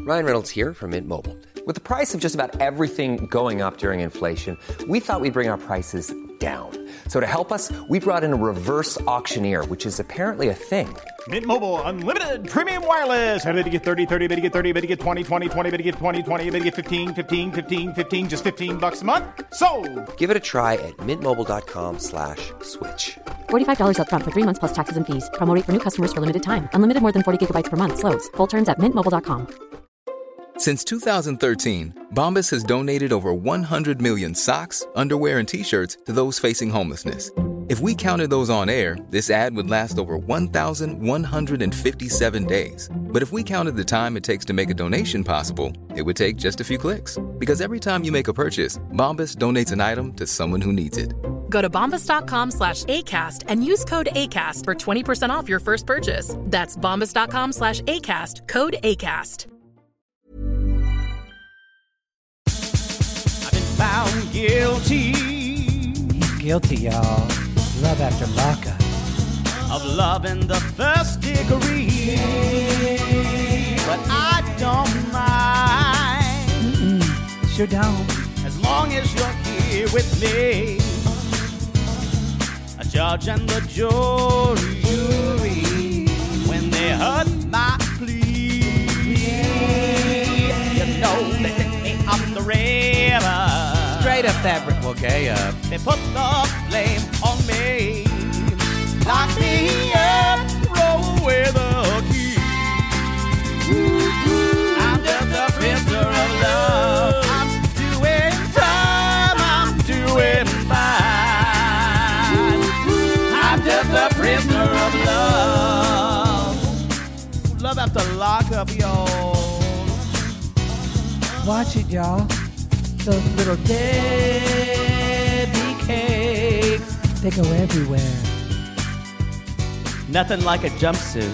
Ryan Reynolds here from Mint Mobile. With the price of just about everything going up during inflation, we thought we'd bring our prices down. So to help us, we brought in a reverse auctioneer, which is apparently a thing. Mint Mobile Unlimited Premium Wireless. How to get 30, 30, bit to get 30, bit to get 20, 20, 20, bit to get 20, 20, bit to get 15, 15, 15, 15, just $15 a month? Sold! Give it a try at mintmobile.com/switch. $45 up front for 3 months plus taxes and fees. Promo rate for new customers for limited time. Unlimited more than 40 gigabytes per month. Slows full terms at mintmobile.com. Since 2013, Bombas has donated over 100 million socks, underwear, and T-shirts to those facing homelessness. If we counted those on air, this ad would last over 1,157 days. But if we counted the time it takes to make a donation possible, it would take just a few clicks. Because every time you make a purchase, Bombas donates an item to someone who needs it. Go to bombas.com/ACAST and use code ACAST for 20% off your first purchase. That's bombas.com/ACAST, code ACAST. I've been found guilty. He's guilty, y'all. Love after lockup. Of love in the first degree. But I don't mind. Sure don't. As long as you're here with me. A judge and the jury. When they heard my plea. You know they set me on the river. Straight up fabric will gay up. They put the blame on me. Lock me up, throw away the key. I'm just a prisoner of love. I'm doing time, I'm doing fine. I'm just a prisoner of love. Love after lockup, y'all. Watch it, y'all. Those little Debbie cakes. They go everywhere. Nothing like a jumpsuit.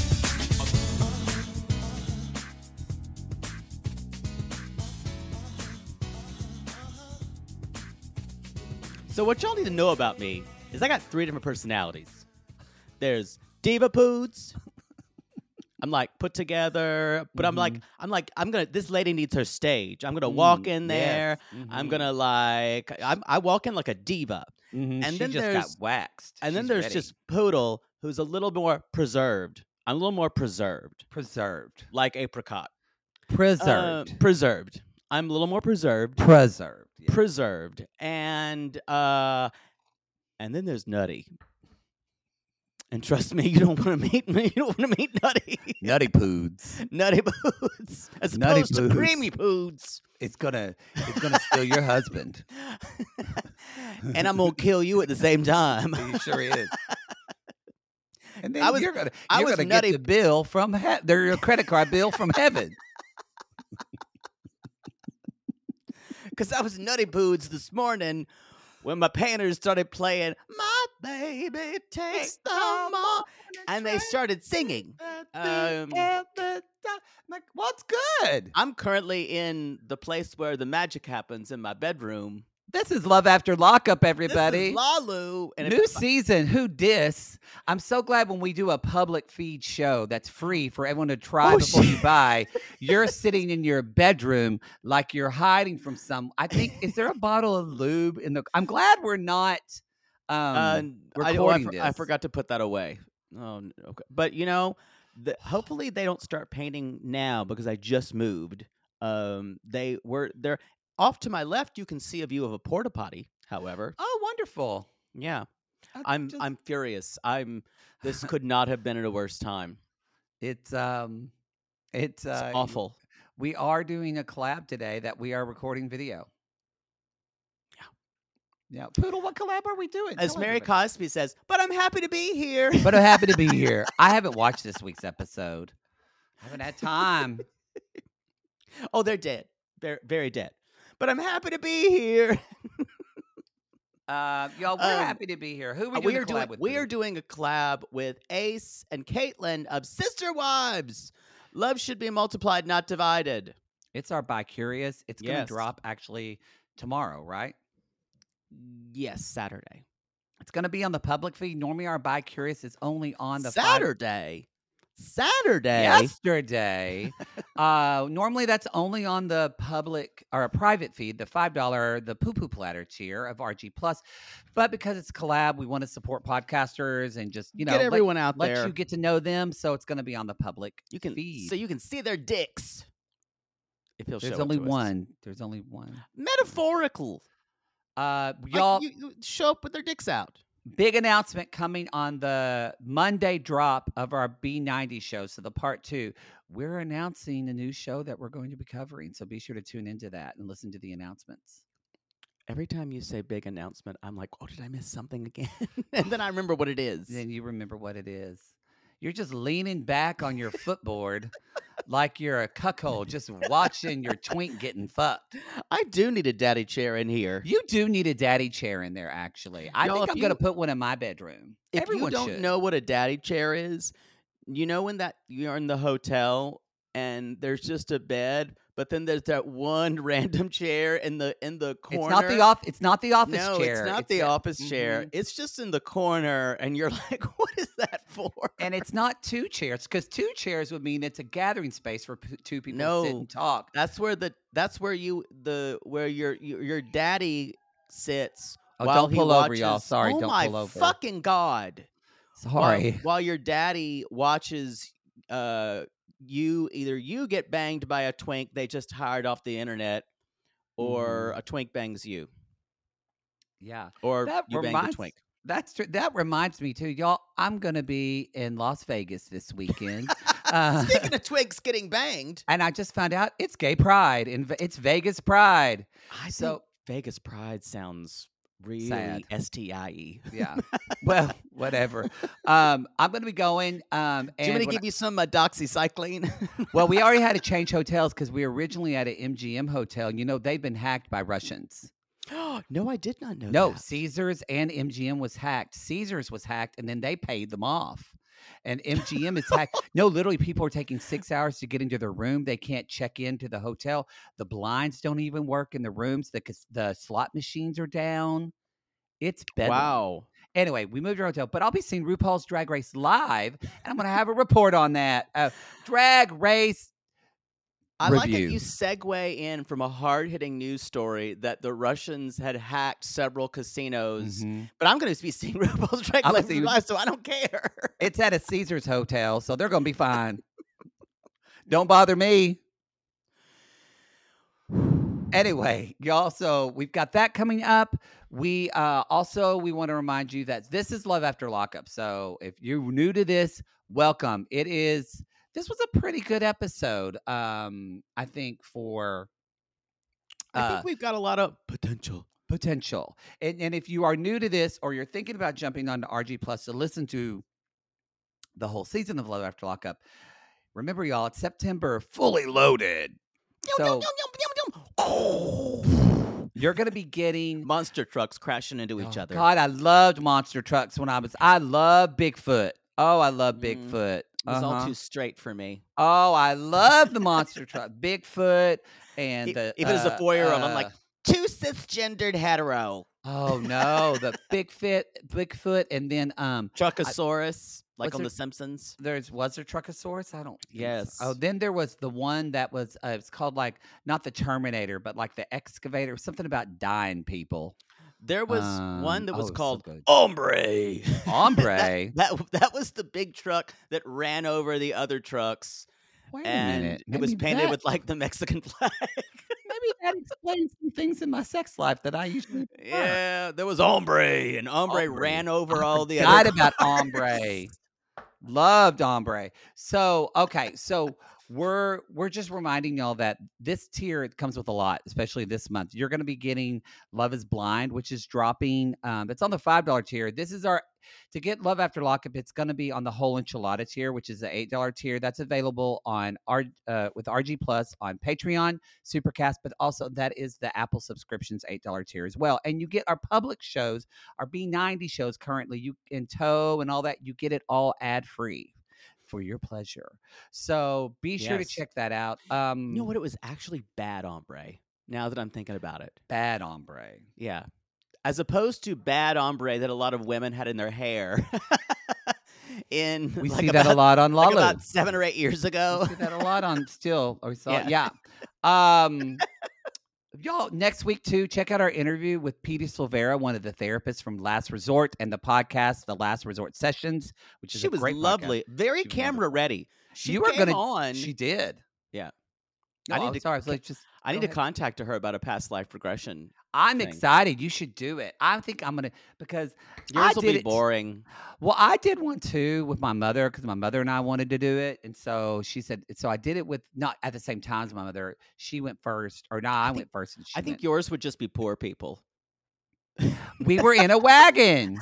So what y'all need to know about me is I got 3 different personalities. There's Diva Poods. I'm like put together, but I'm gonna. This lady needs her stage. I'm gonna walk in there. Yes. I'm gonna I walk in like a diva, And then she just got waxed. and then She's there's ready. just Poodle, who's a little more preserved. I'm a little more preserved, preserved. like apricot. Preserved. Preserved. I'm a little more preserved. Preserved. Yeah. Preserved, and then there's Nutty. And trust me, you don't want to meet me. You don't want to meet Nutty. Nutty Poods. Nutty Poods, as Nutty opposed to Poods. Creamy Poods. It's gonna steal your husband. And I'm gonna kill you at the same time. He sure is. And then I was you're gonna Nutty- get the bill from your credit card bill from heaven. Because I was Nutty Poods this morning when my painters started playing "My Baby Takes the Mall," and they started singing. Like, what's good? I'm currently in the place where the magic happens in my bedroom. This is Love After Lockup, This everybody. is Lalu. And New season, who dis? I'm so glad when we do a public feed show that's free for everyone to try before you buy, you're sitting in your bedroom like you're hiding from I think, is there a bottle of lube in the, I'm glad we're not recording this. I forgot to put that away. Oh, okay. But hopefully they don't start painting now because I just moved. They're off to my left. You can see a view of a porta potty. However, Oh, wonderful. yeah, I'm furious. This could not have been at a worse time. It's It's awful. We are doing a collab today that we are recording video. Yeah. Poodle, what collab are we doing? As Tell Mary everybody. Cosby says, but I'm happy to be here. But I'm happy to be here. I haven't watched this week's episode. I haven't had time. Oh, they're dead. They're very dead. But I'm happy to be here. Y'all, we're happy to be here. Who are we doing a collab with? We are doing a collab with Ace and Caitlin of Sister Wives. Love should be multiplied, not divided. It's our Bi Curious. It's going to Yes. drop actually tomorrow, right? Yes, Saturday. It's going to be on the public feed. Normally, our Bi Curious is only on the Saturday. Saturday. Yesterday. Normally that's only on the public or a private feed, the $5, the Poo Poo Platter tier of RG Plus. But because it's a collab, we want to support podcasters and just, Get everyone out let there. you get to know them. So it's going to be on the public You can feed. so you can see their dicks. If he'll show There's it only to us. one. There's only one. Metaphorical. Y'all, You show up with their dicks out. big announcement coming on the Monday drop of our B90 show. So the part 2, we're announcing a new show that we're going to be covering. So be sure to tune into that and listen to the announcements. Every time you say big announcement, I'm like, oh, did I miss something again? And then I remember what it is. Then you remember what it is. You're just leaning back on your footboard like you're a cuckold, just watching your twink getting fucked. I do need a daddy chair in here. You do need a daddy chair in there, actually. I Y'all, think if I'm going to you- put one in my bedroom. If Everyone you don't should. know what a daddy chair is, you know when that you're in the hotel and there's just a bed, but then there's that one random chair in the corner. It's not the office no, chair. it's not the office chair. Mhm. It's just in the corner, and you're like, "What is that for?" And it's not 2 chairs, because 2 chairs would mean it's a gathering space for 2 people to sit No. and talk. That's where your daddy sits. Oh, while don't he pull over, y'all. watches- Sorry, oh don't my pull over. fucking god! Sorry. While your daddy watches, you get banged by a twink they just hired off the internet, or a twink bangs you, Yeah. or That you bang the twink. That's true. That reminds me too, y'all. I'm gonna be in Las Vegas this weekend, Speaking of twinks getting banged, and I just found out it's Gay Pride and it's Vegas Pride. I So- think Vegas Pride sounds really Sad. STIE. Yeah. Well, whatever. I'm gonna be going. And Do you want me to when give you some doxycycline? well, we already had to change hotels because we were originally at an MGM hotel. You know, they've been hacked by Russians. No, I did not know. No, that. Caesars and MGM was hacked. Caesars was hacked, and then they paid them off. And MGM is hacked. No, literally, people are taking 6 hours to get into their room. They can't check into the hotel. The blinds don't even work in the rooms. The slot machines are down. It's bedlam. Wow. Anyway, we moved our hotel, but I'll be seeing RuPaul's Drag Race live, and I'm going to have a report on that. Drag Race. I like that review. you segue in from a hard-hitting news story that the Russians had hacked several casinos. Mhm. But I'm going to be seeing RuPaul's Drag I'm Race seeing- live, so I don't care. It's at a Caesars hotel, so they're going to be fine. Don't bother me. Anyway, y'all, so we've got that coming up. We want to remind you that this is Love After Lockup. So if you're new to this, welcome. This was a pretty good episode, I think, for I think we've got a lot of potential. And if you are new to this or you're thinking about jumping onto RG Plus to listen to the whole season of Love After Lockup, remember, y'all, it's September, fully loaded. So you're going to be getting Monster trucks crashing into each other. God, I loved monster trucks when I love Bigfoot. Oh, I love Mm. Bigfoot. It was all Uh-huh. too straight for me. Oh, I love the monster truck. Bigfoot and Even as a 4-year-old, I'm like, too cisgendered hetero. oh no, the Bigfoot, and then Truckosaurus, like what's on there- The Simpsons. was there Truckosaurus? I don't. think so. Yes. Oh, then there was the one that was it's called like not the Terminator, but like the excavator. Something about dying people. There was one that oh, was it was so called good. Hombre. Hombre. that was the big truck that ran over the other trucks, Wait a and minute. it was Maybe painted that- with like the Mexican flag. Maybe that explains some things in my sex life that I usually. prefer. Yeah, there was Hombre, and Hombre Hombre. ran over I all the forgot other about cars. Hombre. Loved Hombre. So okay, so we're just reminding y'all that this tier it comes with a lot, especially this month. You're going to be getting Love Is Blind, which is dropping. It's on the $5 tier. This is to get Love After Lockup. It's going to be on the whole enchilada tier, which is the $8 tier. That's available on with RG Plus on Patreon, Supercast, but also that is the Apple subscriptions $8 tier as well. And you get our public shows, our B90 shows currently. You in tow and all that. You get it all ad free for your pleasure. So be sure to Yes. check that out. You know what? It was actually Bad Hombre. Now that I'm thinking about it, Bad Hombre. yeah, as opposed to Bad Hombre that a lot of women had in their hair. in We like see that a lot on like Lalo. about 7 or 8 years ago. We see that a lot on Still. Or we saw, Yeah. Y'all, next week too, check out our interview with Peter Silvera, one of the therapists from Last Resort and the podcast, The Last Resort Sessions, which is She a was great podcast. lovely, very She was camera wonderful. ready. She You were came gonna on. She did. Yeah. No, I need I'm to- sorry. I was like, just I need go to ahead. contact her about a past life regression. I'm thing. excited. You should do it. I think I'm gonna because Yours I will did be it. boring. Well, I did one too with my mother because my mother and I wanted to do it, and so she said. So I did it with not at the same time as my mother. She went first, or no, I went first. And she I think went. yours would just be poor people. We were in a wagon,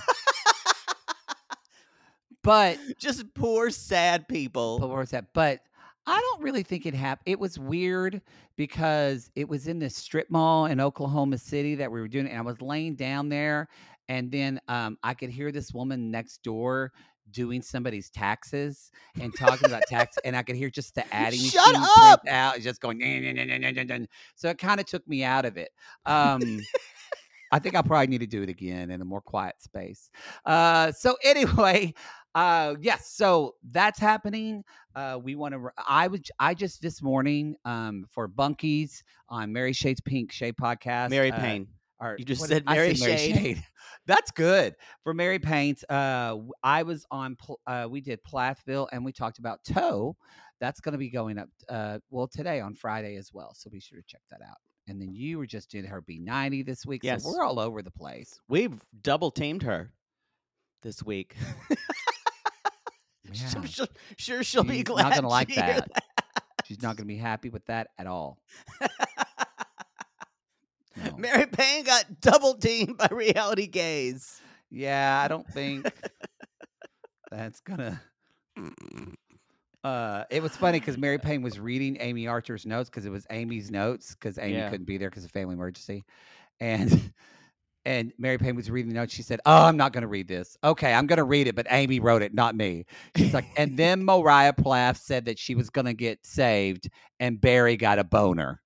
but Just poor, sad people. where was that? But I don't really think it happened. It was weird because it was in this strip mall in Oklahoma City that we were doing it, and I was laying down there, and then I could hear this woman next door doing somebody's taxes and talking about tax, and I could hear just the adding Shut machine up! print out, just going. So it kind of took me out of it. I think I probably need to do it again in a more quiet space. So anyway, yes, so that's happening. We want to. I just this morning for Bunkies on Mary Shade's Pink Shade podcast. Mary Payne. Or You just what said I Mary Shade. That's good for Mary Payne's. I was on. We did Plathville, and we talked about Toe. That's going to be going up. Today on Friday as well. So be sure to check that out. And then you were just doing her B90 this week. Yes. So we're all over the place. We've double teamed her this week. Yeah. I'm sure she'll be She's glad. not going to like to hear that. She's not going to be happy with that at all. No. Mary Payne got double teamed by Reality Gaze. Yeah, I don't think that's gonna. It was funny because Mary Payne was reading Amy Archer's notes because it was Amy's notes because Amy Yeah. couldn't be there because of family emergency, and Mary Payne was reading the notes. She said, "Oh, I'm not going to read this. Okay, I'm going to read it, but Amy wrote it, not me." She's like, and then Mariah Plath said that she was going to get saved, and Barry got a boner.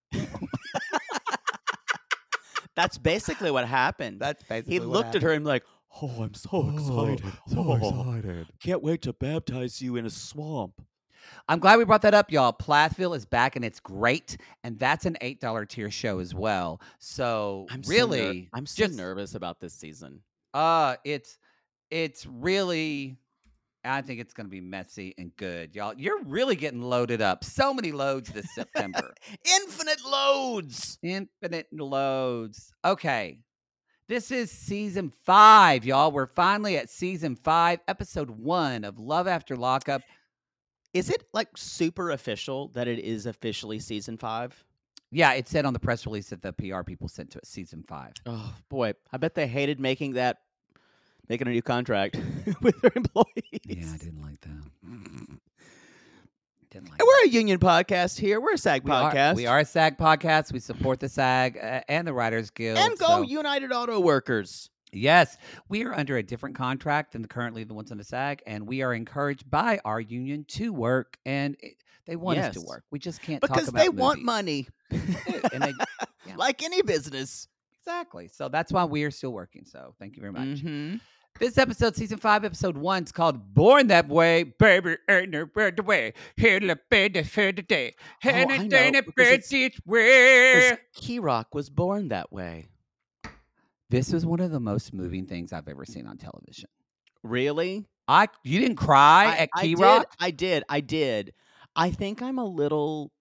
That's basically what happened. That's basically He what looked at happened. her and like, oh, I'm so excited. excited. Can't wait to baptize you in a swamp. I'm glad we brought that up, y'all. Plathville is back and it's great, and that's an $8 tier show as well. So I'm really, I'm so just nervous about this season. it's really. I think it's going to be messy and good, y'all. You're really getting loaded up. So many loads this September. Infinite loads. Infinite loads. Okay. This is season 5, y'all. We're finally at season 5, episode 1 of Love After Lockup. Is it like super official that it is officially season 5? Yeah, it said on the press release that the PR people sent to it, season 5. Oh boy, I bet they hated making a new contract with their employees. Yeah, I didn't like that. Didn't like And we're a union podcast here. We're a SAG podcast. We are a SAG podcast. We support the SAG and the Writers Guild. And go so- United Auto Workers. Yes, we are under a different contract than currently the ones on the SAG, and we are encouraged by our union to work, and they want us to Yes. work. We just can't Because talk about they want movies. money. They do, and they, yeah, Like any business. exactly. So that's why we are still working. So thank you very much. Mm-hmm. This episode, season 5, episode 1, is called "Born That Way." Baby, ain't no better way. Here the bed for the day. I know, because this way. Key-Rock was born that way. This was one of the most moving things I've ever seen on television. Really? You didn't cry at Key Rock? I did. I think I'm a little.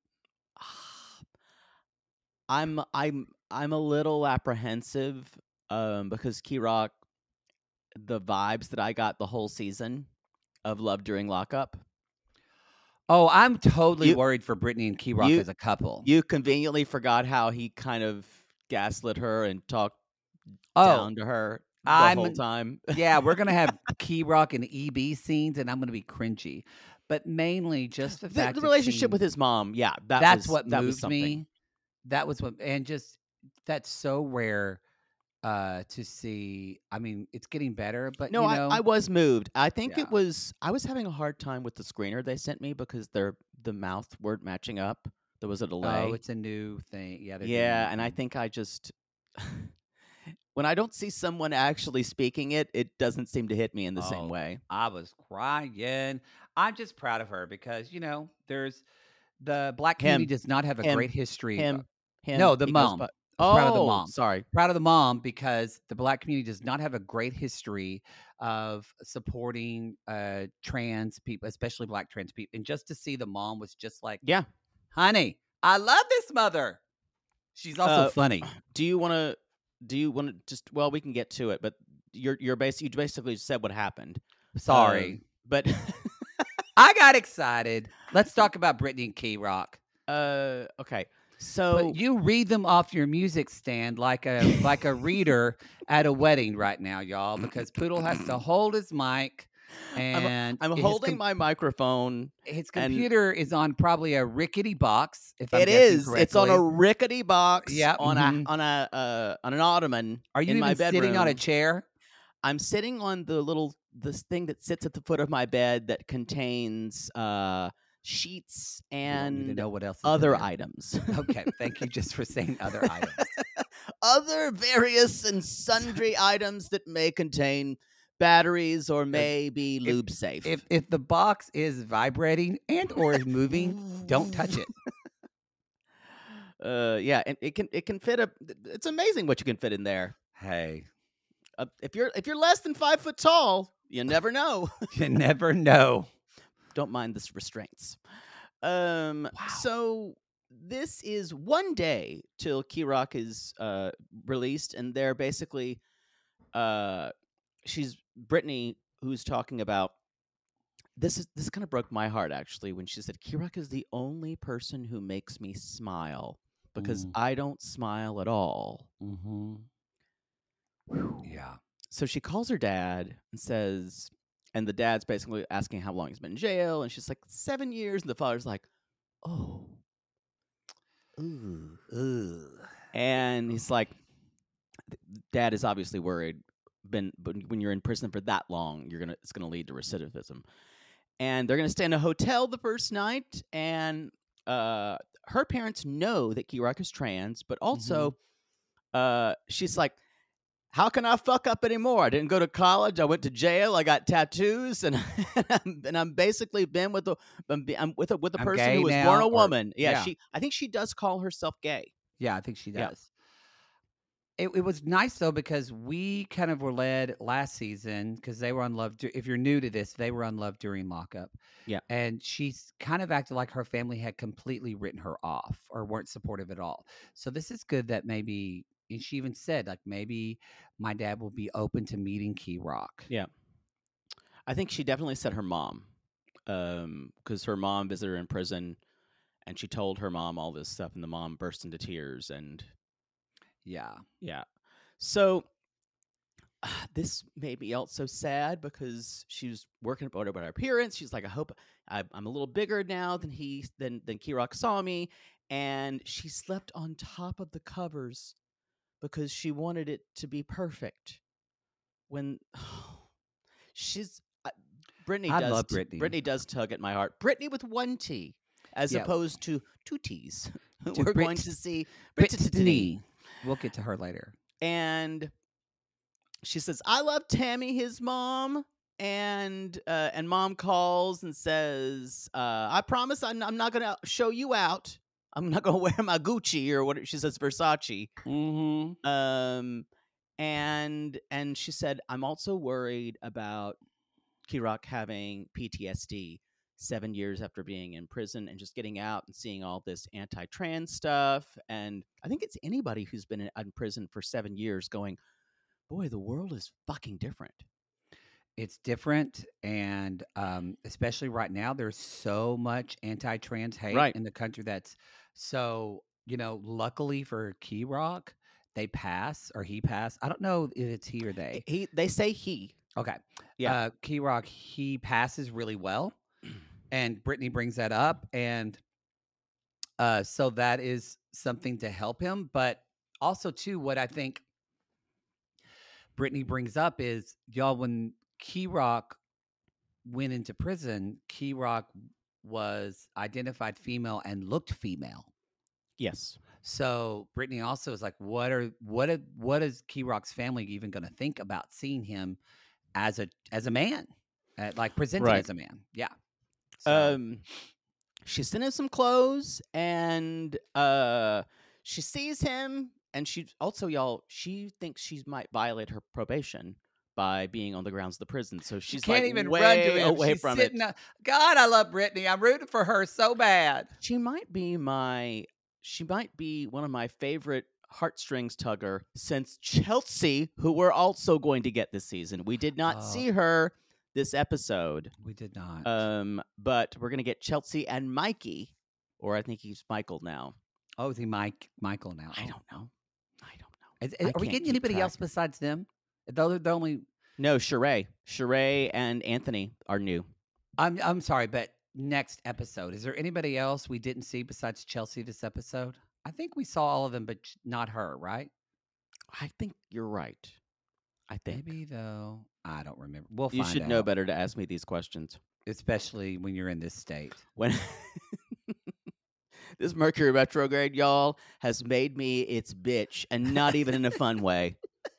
I'm a little apprehensive because Key-Rock, the vibes that I got the whole season of Love During Lockup. Oh, I'm totally You- worried for Brittany and Key Rock you- as a couple. You conveniently forgot how he kind of gaslit her and talked Oh, down to her the I'm- whole time. yeah, we're gonna have Key Rock and EB scenes, and I'm gonna be cringy. But mainly just the The, fact the of relationship seeing- with his mom, yeah, that's was, what that was moved something. me. That was what, and just that's so rare to see. I mean, it's getting better, but No, you know, I was moved. I think Yeah. I was having a hard time with the screener they sent me because the mouth weren't matching up. There was a delay. oh, it's a new thing. Yeah, they're doing yeah, a and I new thing. think I just when I don't see someone actually speaking it, it doesn't seem to hit me in the same Oh, way. I was crying. I'm just proud of her because, there's the black community Him, does not have a him, great history. him. No, the He goes, mom. but I was proud of the oh, mom. sorry. Proud of the mom because the black community does not have a great history of supporting trans people, especially black trans people. And just to see the mom was just like, Yeah. honey, I love this mother. She's also funny. Do you want to just? Well, we can get to it, but you basically said what happened. Sorry. But I got excited. Let's talk about Britney and Key Rock. okay. So But you read them off your music stand like a reader at a wedding right now, y'all, because Poodle has to hold his mic and I'm holding my microphone. his computer is on probably a rickety box. If I'm It guessing is. It's on a correctly. rickety box. Yep, On mhm. on an ottoman. Are you in my even bedroom. sitting on a chair? I'm sitting on this thing that sits at the foot of my bed that contains sheets You don't need to and know what else is in other there. items. Okay, thank you just for saying other items. Other various and sundry items that may contain batteries or may be lube safe. If the box is vibrating and or is moving, don't touch it. Yeah, and it can fit it's amazing what you can fit in there. Hey, If you're less than 5 foot tall, you never know. you never know. Don't mind the restraints. So this is one day till Key Rock is released, and they're basically she's Britney who's talking about this kind of broke my heart actually when she said Key Rock is the only person who makes me smile because I don't smile at all. Mm-hmm. Yeah. So she calls her dad and says, and the dad's basically asking how long he's been in jail, and she's like 7 years, and the father's like, oh, and he's like, dad is obviously worried. But when you're in prison for that long, it's gonna lead to recidivism, and they're gonna stay in a hotel the first night, and her parents know that Key Rock is trans, but also she's like, how can I fuck up anymore? I didn't go to college. I went to jail. I got tattoos, and I'm basically been with I'm with a person who was born a woman. Yeah, I think she does call herself gay. Yeah, I think she does. Yeah. It was nice though because we kind of were led last season because they were on Love. If you're new to this, they were on Love during lockup. Yeah, and she's kind of acted like her family had completely written her off or weren't supportive at all. So this is good that maybe. And she even said, like, maybe my dad will be open to meeting Key Rock. Yeah. I think she definitely said her mom, because her mom visited her in prison, and she told her mom all this stuff, and the mom burst into tears. And yeah. So this made me also sad because she was working about her appearance. She's like, I hope I'm a little bigger now than Key Rock saw me. And she slept on top of the covers because she wanted it to be perfect. When Britney I does, love Britney. Britney does tug at my heart. Britney with one T, as opposed to two T's. We're going to see Britney. We'll get to her later. And she says, "I love Tammy, his mom." And mom calls and says, "I promise I'm not going to show you out. I'm not going to wear my Gucci," or what she says, Versace. Mm-hmm. And she said, "I'm also worried about Key Rock having PTSD 7 years after being in prison and just getting out and seeing all this anti-trans stuff." And I think it's anybody who's been in prison for 7 years going, boy, the world is fucking different. It's different, and especially right now, there's so much anti-trans hate in the country. That's so, luckily for Key Rock, he passed. I don't know if it's he or they. They say he. Okay. Yeah. Key Rock, he passes really well, and Britney brings that up, and so that is something to help him. But also, too, what I think Britney brings up is, y'all, when Key Rock went into prison, Key Rock was identified female and looked female. Yes. So Brittany also is like, what is Key Rock's family even going to think about seeing him as a man, like presented Right. as a man? Yeah. So, She sent him some clothes, and she sees him, and she also, y'all, she thinks she might violate her probation by being on the grounds of the prison. So she's can't like even way run to him. away She's from sitting it. up. God, I love Brittany. I'm rooting for her so bad. She might be one of my favorite heartstrings tugger since Chelsea, who we're also going to get this season. We did not see her this episode. We did not. But we're gonna get Chelsea and Mikey, or I think he's Michael now. Oh, is he Michael now? I don't know. Are we getting anybody else besides them? They're the only. No, Sheree and Anthony are new. I'm sorry, but next episode, is there anybody else we didn't see besides Chelsea this episode? I think we saw all of them, but not her, right? I think you're right. I think Maybe though. I don't remember. We'll you find should know out, better to ask me these questions. especially when you're in this state. When this Mercury retrograde, y'all, has made me its bitch, and not even in a fun way.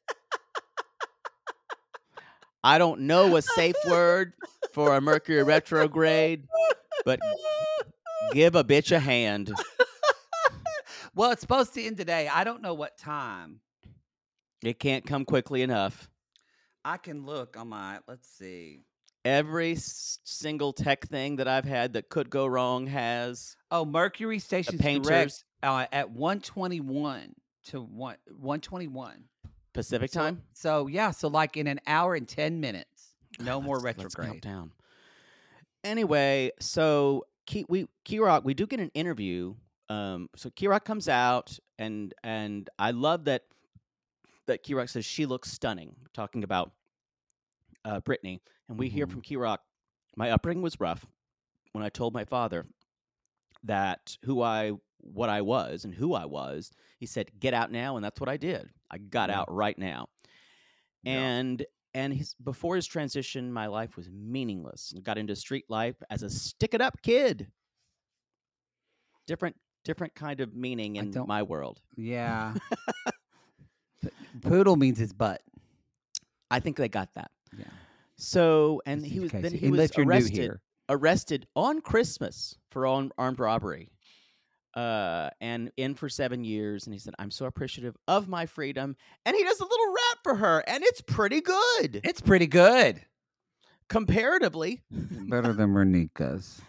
I don't know a safe word for a Mercury retrograde, but give a bitch a hand. Well, it's supposed to end today. I don't know what time. It can't come quickly enough. I can look on my. Let's see. Every single tech thing that I've had that could go wrong has. Oh, Mercury station's painters. direct at 1:21 to 1:21 Pacific time. So yeah, so like in an hour and 10 minutes. No more Let's retrograde. count down. Anyway, so Key Rock, we do get an interview. So Key Rock comes out, and I love that Key Rock says she looks stunning, talking about Brittany, and we hear from Key Rock, my upbringing was rough. When I told my father that what I was and who I was, he said, "Get out now," and that's what I did. I got out right now, and before his transition, my life was meaningless, and got into street life as a stick-it-up kid. Different kind of meaning in my world. Yeah. Poodle means his butt. I think they got that. Yeah. So, and Just he in was case. then he Unless was you're new here. arrested on Christmas for armed robbery, and in for 7 years. And he said, "I'm so appreciative of my freedom." And he does a little rap for her, and it's pretty good. It's pretty good. Comparatively. Better than Renika's.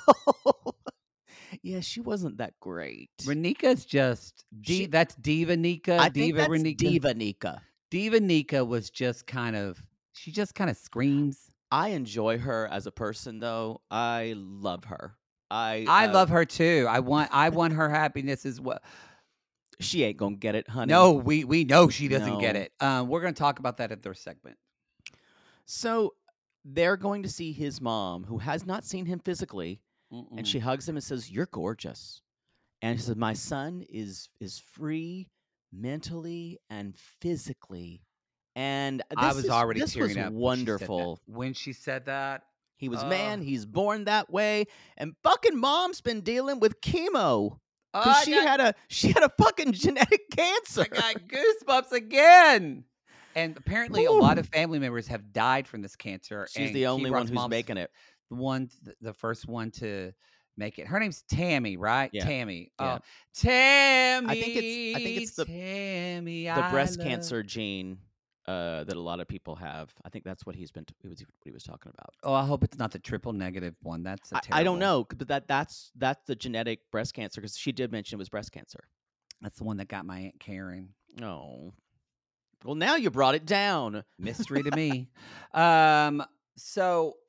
Yeah, she wasn't that great. Renika's just that's Diva Nika. I think that's Renika. Diva Nika. Diva Nika was just she just kind of screams. I enjoy her as a person, though. I love her. I love her too. I want her happiness as well. She ain't gonna get it, honey. No, we know she doesn't get it. We're gonna talk about that at their segment. So they're going to see his mom, who has not seen him physically, and she hugs him and says, "You're gorgeous." And she says, "My son is free mentally and physically." And I was already this tearing was up wonderful. when she said that. He was man. He's born that way, and fucking mom's been dealing with chemo. She had a fucking genetic cancer. I got goosebumps again. And apparently, a lot of family members have died from this cancer. She's and the only Key one Rock's who's mom's making it. The first one to make it. Her name's Tammy, right? Yeah. Tammy. Yeah. Oh, Tammy. I think it's the Tammy. The breast cancer gene that a lot of people have. I think that's what he was talking about. Oh, I hope it's not the triple negative one. That's I don't know, but that's the genetic breast cancer, because she did mention it was breast cancer. That's the one that got my Aunt Karen. Oh. Well, now you brought it down. Mystery to me. So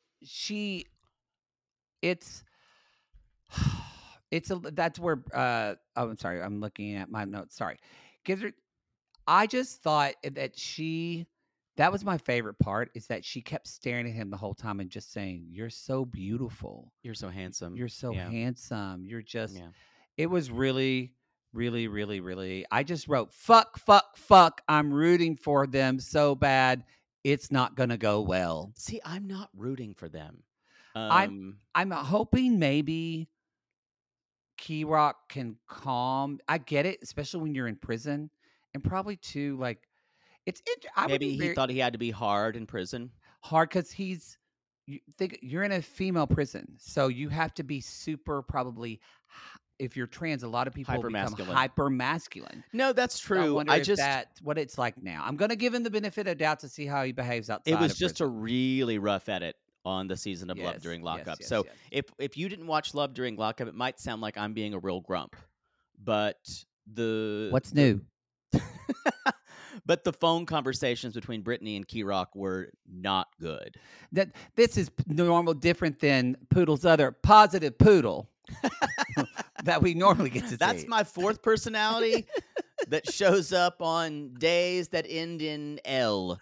that's where I'm sorry, I'm looking at my notes. Sorry. I just thought that was my favorite part, is that she kept staring at him the whole time and just saying, "You're so beautiful. You're so handsome. You're so handsome. You're just," Yeah. It was really, really, really, really, I just wrote, fuck, fuck, fuck. I'm rooting for them so bad. It's not going to go well. See, I'm not rooting for them. I'm hoping maybe Key Rock can calm. I get it, especially when you're in prison, and probably too like I would Maybe be he very thought he had to be hard in prison. hard because you think you're in a female prison, so you have to be super probably. If you're trans, a lot of people become Hyper-masculine. hyper masculine. No, that's So I true. wonder I if just that's what it's like now. I'm going to give him the benefit of doubt to see how he behaves outside. it was of just a prison. really rough edit on the season of Love Yes, During yes, Lockup. yes, So yes. if you didn't watch Love During Lockup, it might sound like I'm being a real grump. But What's new? but the phone conversations between Brittany and Key Rock were not good. That this is normal, different than Poodle's other positive poodle that we normally get to That's see. my fourth personality that shows up on days that end in L.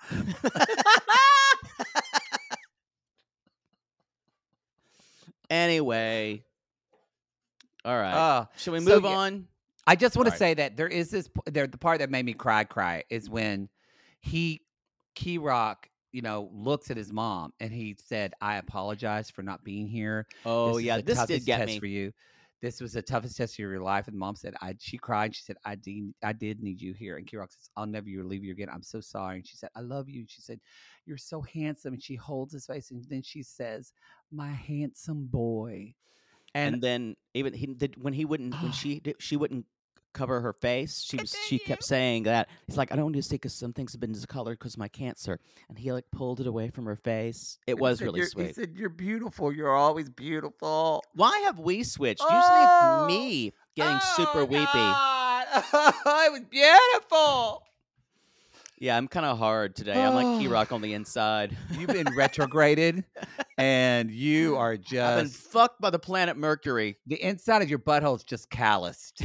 Anyway. All right. Shall we so move yeah, on? I just want to Sorry. say that there is the part that made me cry is when Key Rock, looks at his mom and he said, "I apologize for not being here. Oh, This is yeah. the This did toughest get test me. for you. This was the toughest test of your life." And mom said, she cried. She said, I did need you here. And Key Rock says, "I'll never leave you again. I'm so sorry." And she said, "I love you." And she said, "You're so handsome." And she holds his face. And then she says, "My handsome boy." And then even when she wouldn't cover her face, she kept saying that. He's like, "I don't want to see because some things have been discolored because of my cancer." And he like pulled it away from her face. It was really He sweet. said, "You're beautiful. You're always beautiful." Why have we switched? Usually it's me getting super weepy. God. It was beautiful. Yeah, I'm kind of hard today. I'm like Key Rock on the inside. You've been retrograded, and you are I've been just fucked by the planet Mercury. the inside of your butthole is just calloused.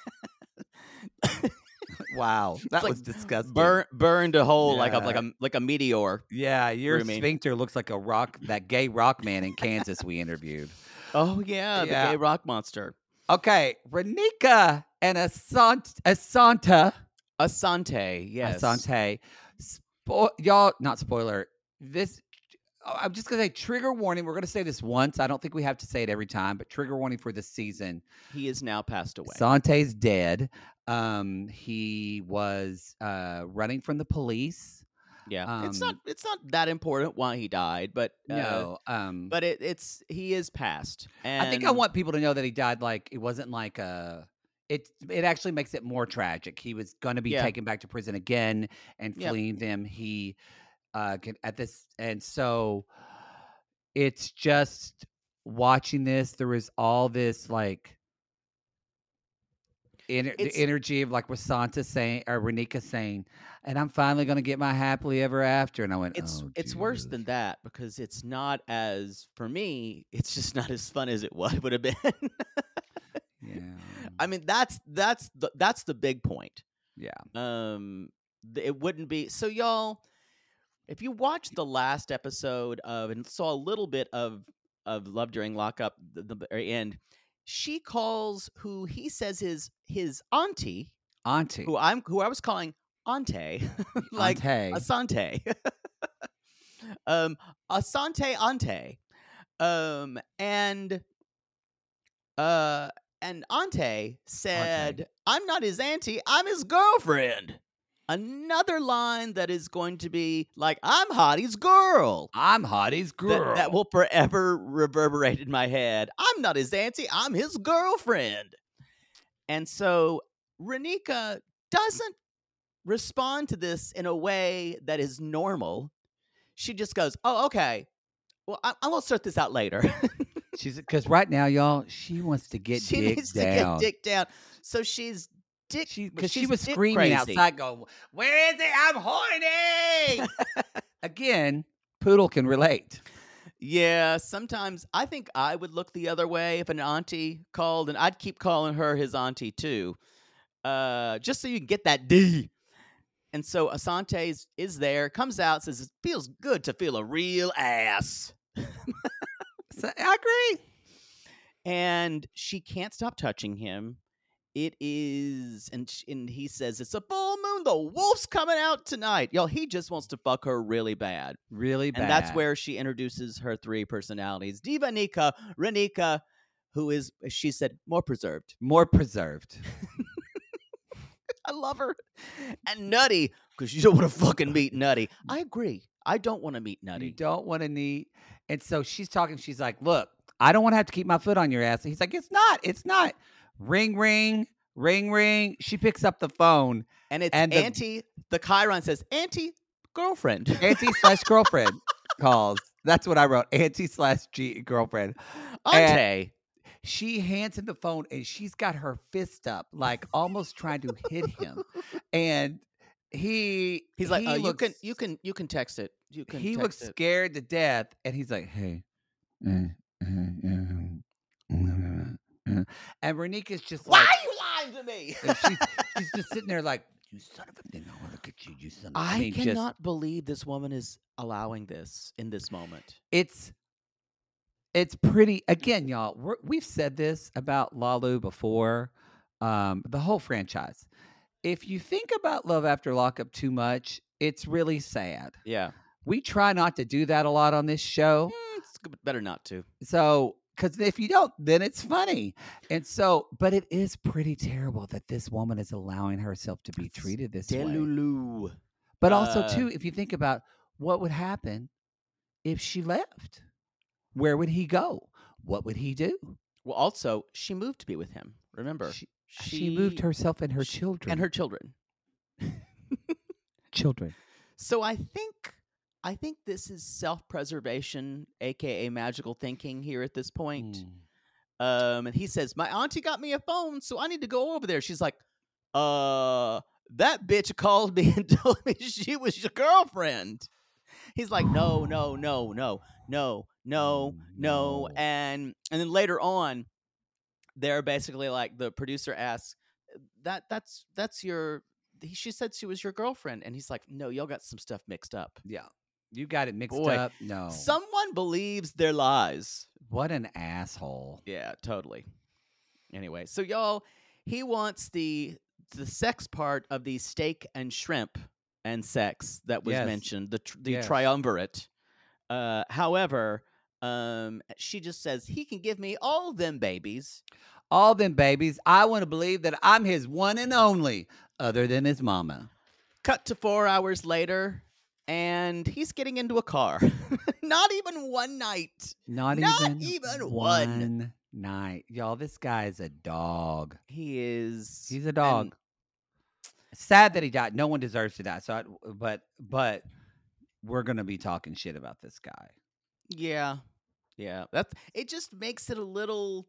Wow, that like was disgusting. Burned a hole Yeah. like a meteor. Yeah, your Roomy. sphincter looks like that gay rock man in Kansas we interviewed. Oh yeah, the Yeah. gay rock monster. Okay, Renika and Asante. Asante, yes. Asante. Y'all, not spoiler. I'm just going to say trigger warning. We're going to say this once. I don't think we have to say it every time, but trigger warning for this season. He is now passed away. Asante's dead. He was running from the police. Yeah, it's not that important why he died, but No. but he is passed. And I think I want people to know that he died like it wasn't like it actually makes it more tragic. He was going to be Yeah. taken back to prison again and Yep. fleeing them. He at this, and so it's just watching this. There was all this like the It's- energy of like Rasanta saying or Renika saying, "And I'm finally going to get my happily ever after." And I went, it's worse than that because it's not as for me. It's just not as fun as it would have been. Yeah, I mean, that's the big point. yeah. It wouldn't be so, y'all. If you watched the last episode of and saw a little bit of Love During Lockup, the very end, she calls who he says is his auntie, who I was calling Ante, like Ante. Asante, Asante Ante, and Ante said, "I'm not his auntie, I'm his girlfriend." Another line that is going to be like, "I'm Hottie's girl." I'm Hottie's girl. That will forever reverberate in my head. I'm not his auntie, I'm his girlfriend. And so Renika doesn't respond to this in a way that is normal. She just goes, "Oh, okay. Well, I'm going to sort this out later." She's because right now, y'all, she wants to get She dick needs down. to get dick down. So she's dick Because she she's was dick screaming crazy. outside, going, "Where is it? I'm horny!" Again, Poodle can relate. Yeah, sometimes I think I would look the other way if an auntie called, and I'd keep calling her his auntie too, just so you can get that D. And so Asante is there, comes out, says it feels good to feel a real ass. So, I agree. And she can't stop touching him. It is, and he says, "It's a full moon. The wolf's coming out tonight." Y'all, he just wants to fuck her really bad. Really bad. And that's where she introduces her three personalities: Diva Nika, Renika, who is, as she said, more preserved. More preserved. I love her. And Nutty, because you don't want to fucking meet Nutty. I agree. I don't want to meet Nutty. You don't want to meet. And so she's talking. She's like, look, I don't want to have to keep my foot on your ass. And he's like, it's not. It's not. Ring, ring, ring, ring. She picks up the phone. And it's And Auntie. The Chiron says, Auntie, girlfriend. Auntie/girlfriend calls. That's what I wrote. Auntie/girlfriend. Auntie. She hands him the phone and she's got her fist up, like almost trying to hit him. And he's like, looks, you can text it. You can. He text looks it. scared to death, and he's like, "Hey," and Renika's just Why like, are you lying to me? and she's just sitting there like, "You son of a thing! I want to look at you, you son of a." I cannot believe this woman is allowing this in this moment. It's pretty. Again, y'all, we've said this about Lalu before. The whole franchise. If you think about Love After Lockup too much, it's really sad. Yeah. We try not to do that a lot on this show. It's better not to. So, because if you don't, then it's funny. And so, but it is pretty terrible that this woman is allowing herself to be treated this way. Delulu. But also, too, if you think about what would happen if she left, where would he go? What would he do? Well, also, she moved to be with him. Remember, She moved herself and her children. and her children. children. So I think this is self-preservation, aka magical thinking here at this point. And he says, "My auntie got me a phone, so I need to go over there." She's like, that bitch called me and told me she was your girlfriend." He's like, no. And then later on, they're basically like, the producer asks, that's your, she said she was your girlfriend. And he's like, no, y'all got some stuff mixed up. Yeah. You got it mixed Boy, up. No. Someone believes their lies. What an asshole. Yeah, totally. Anyway, so y'all, he wants the sex part of the steak and shrimp and sex that was mentioned, the triumvirate. However, she just says he can give me all them babies. All them babies. I want to believe that I'm his one and only, other than his mama. Cut to 4 hours later, and he's getting into a car. Not even one night. Not even one night. Y'all, this guy is a dog. He is. He's a dog. Sad that he died. No one deserves to die. So, but we're gonna be talking shit about this guy. Yeah. It just makes it a little.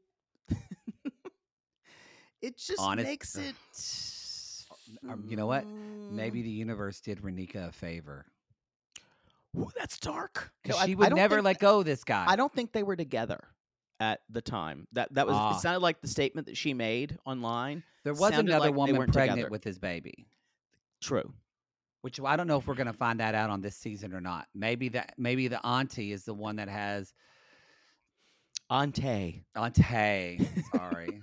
It just makes it. You know what? Maybe the universe did Renika a favor. Ooh, that's dark. She would never let go of this guy. I don't think they were together at the time. That was. It sounded like the statement that she made online. There was another like woman pregnant together. with his baby. True. Which I don't know if we're going to find that out on this season or not. Maybe the auntie is the one that has Auntie. Sorry.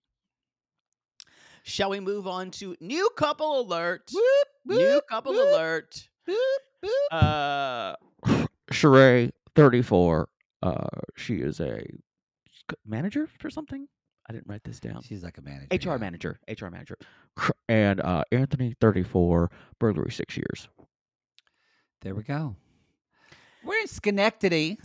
Shall we move on to new couple alert? Whoop, whoop, new couple whoop, alert. Whoop. Sheree, 34. She is a manager for something. I didn't write this down. She's like a manager. HR manager. And Anthony, 34, burglary 6 years. There we go. We're in Schenectady,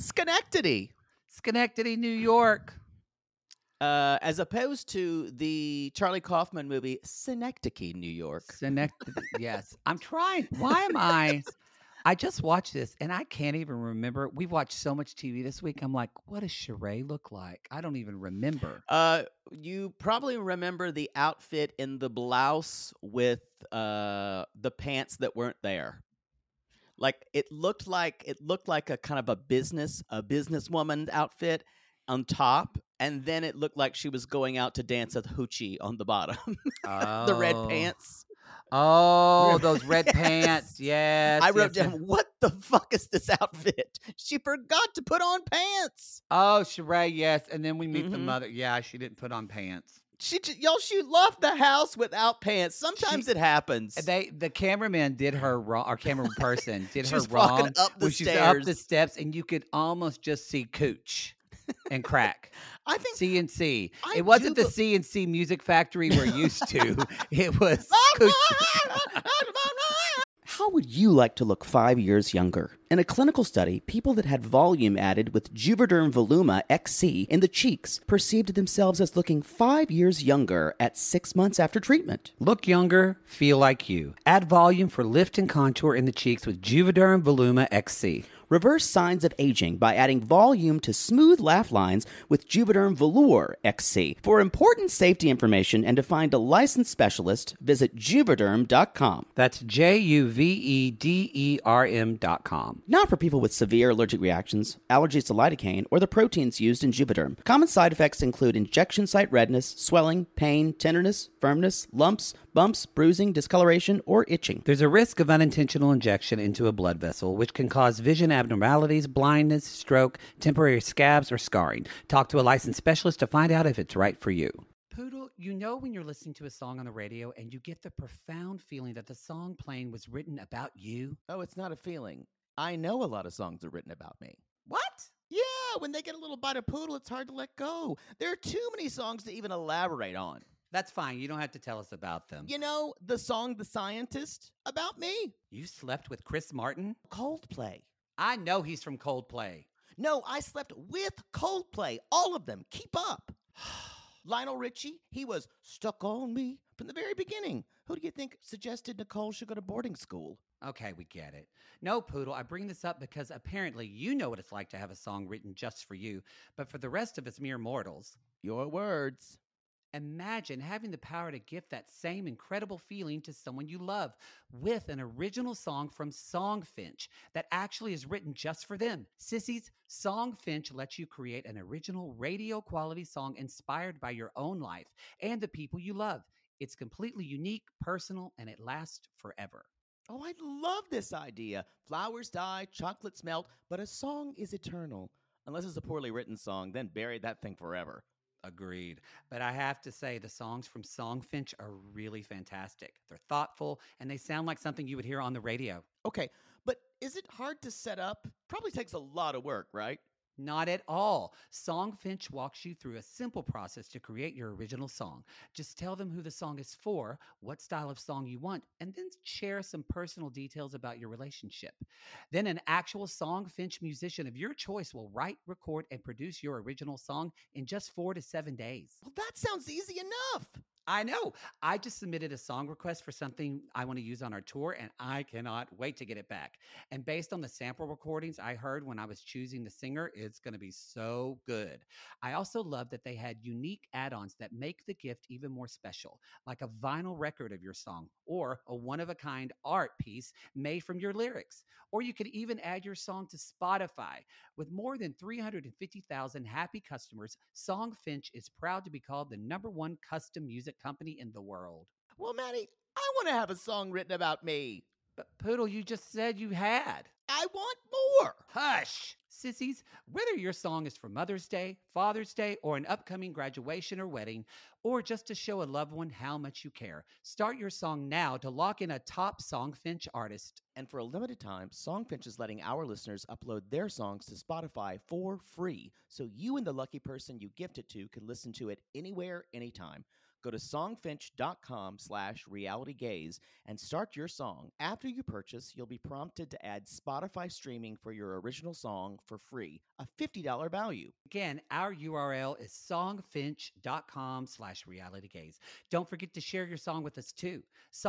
New York. As opposed to the Charlie Kaufman movie, Synecdoche, New York. Synecdoche, yes. I'm trying. Why am I? I just watched this, and I can't even remember. We've watched so much TV this week. I'm like, what does Sheree look like? I don't even remember. You probably remember the outfit in the blouse with the pants that weren't there. Like it looked like a kind of a businesswoman outfit on top, and then it looked like she was going out to dance with Hoochie on the bottom. The red pants. Oh, those red pants. Yes. I wrote down, what the fuck is this outfit? She forgot to put on pants. Oh, Sheree, yes. And then we meet the mother. Yeah, she didn't put on pants. She left the house without pants. Sometimes it happens. The cameraman did her wrong, or camera person did her was walking wrong up the when she's up the steps, and you could almost just see cooch. and crack. I think CNC. I It wasn't do the CNC music factory we're used to. It was. How would you like to look 5 years younger? In a clinical study, people that had volume added with Juvederm Voluma XC in the cheeks perceived themselves as looking 5 years younger at 6 months after treatment. Look younger, feel like you. Add volume for lift and contour in the cheeks with Juvederm Voluma XC. Reverse signs of aging by adding volume to smooth laugh lines with Juvederm Velour XC. For important safety information and to find a licensed specialist, visit Juvederm.com. That's JUVEDERM.com. Not for people with severe allergic reactions, allergies to lidocaine, or the proteins used in Juvederm. Common side effects include injection site redness, swelling, pain, tenderness, firmness, lumps, bumps, bruising, discoloration, or itching. There's a risk of unintentional injection into a blood vessel, which can cause vision abnormalities, blindness, stroke, temporary scabs, or scarring. Talk to a licensed specialist to find out if it's right for you. Poodle, you know when you're listening to a song on the radio and you get the profound feeling that the song playing was written about you? Oh, it's not a feeling. I know a lot of songs are written about me. What? Yeah, when they get a little bite of Poodle, it's hard to let go. There are too many songs to even elaborate on. That's fine. You don't have to tell us about them. You know, the song The Scientist, about me. You slept with Chris Martin? Coldplay. I know he's from Coldplay. No, I slept with Coldplay. All of them. Keep up. Lionel Richie, he was stuck on me from the very beginning. Who do you think suggested Nicole should go to boarding school? Okay, we get it. No, Poodle, I bring this up because apparently you know what it's like to have a song written just for you, but for the rest of us mere mortals. Your words. Imagine having the power to gift that same incredible feeling to someone you love with an original song from Songfinch that actually is written just for them. Sissies, Songfinch lets you create an original radio quality song inspired by your own life and the people you love. It's completely unique, personal, and it lasts forever. Oh, I love this idea. Flowers die, chocolates melt, but a song is eternal. Unless it's a poorly written song, then bury that thing forever. Agreed. But I have to say, the songs from Songfinch are really fantastic. They're thoughtful, and they sound like something you would hear on the radio. Okay, but is it hard to set up? Probably takes a lot of work, right? Not at all. Songfinch walks you through a simple process to create your original song. Just tell them who the song is for, what style of song you want, and then share some personal details about your relationship. Then an actual Songfinch musician of your choice will write, record, and produce your original song in just 4 to 7 days. Well, that sounds easy enough. I know. I just submitted a song request for something I want to use on our tour, and I cannot wait to get it back. And based on the sample recordings I heard when I was choosing the singer, it's going to be so good. I also love that they had unique add-ons that make the gift even more special, like a vinyl record of your song or a one-of-a-kind art piece made from your lyrics. Or you could even add your song to Spotify. With more than 350,000 happy customers, Songfinch is proud to be called the #1 custom music company in the world. Well, Maddie, I want to have a song written about me. But Poodle, you just said you had. I want more. Hush! Sissies, whether your song is for Mother's Day, Father's Day, or an upcoming graduation or wedding, or just to show a loved one how much you care, start your song now to lock in a top Songfinch artist. And for a limited time, Songfinch is letting our listeners upload their songs to Spotify for free, so you and the lucky person you gift it to can listen to it anywhere, anytime. Go to songfinch.com/realitygaze and start your song. After you purchase, you'll be prompted to add Spotify streaming for your original song for free, a $50 value. Again, our URL is songfinch.com/realitygaze. Don't forget to share your song with us too.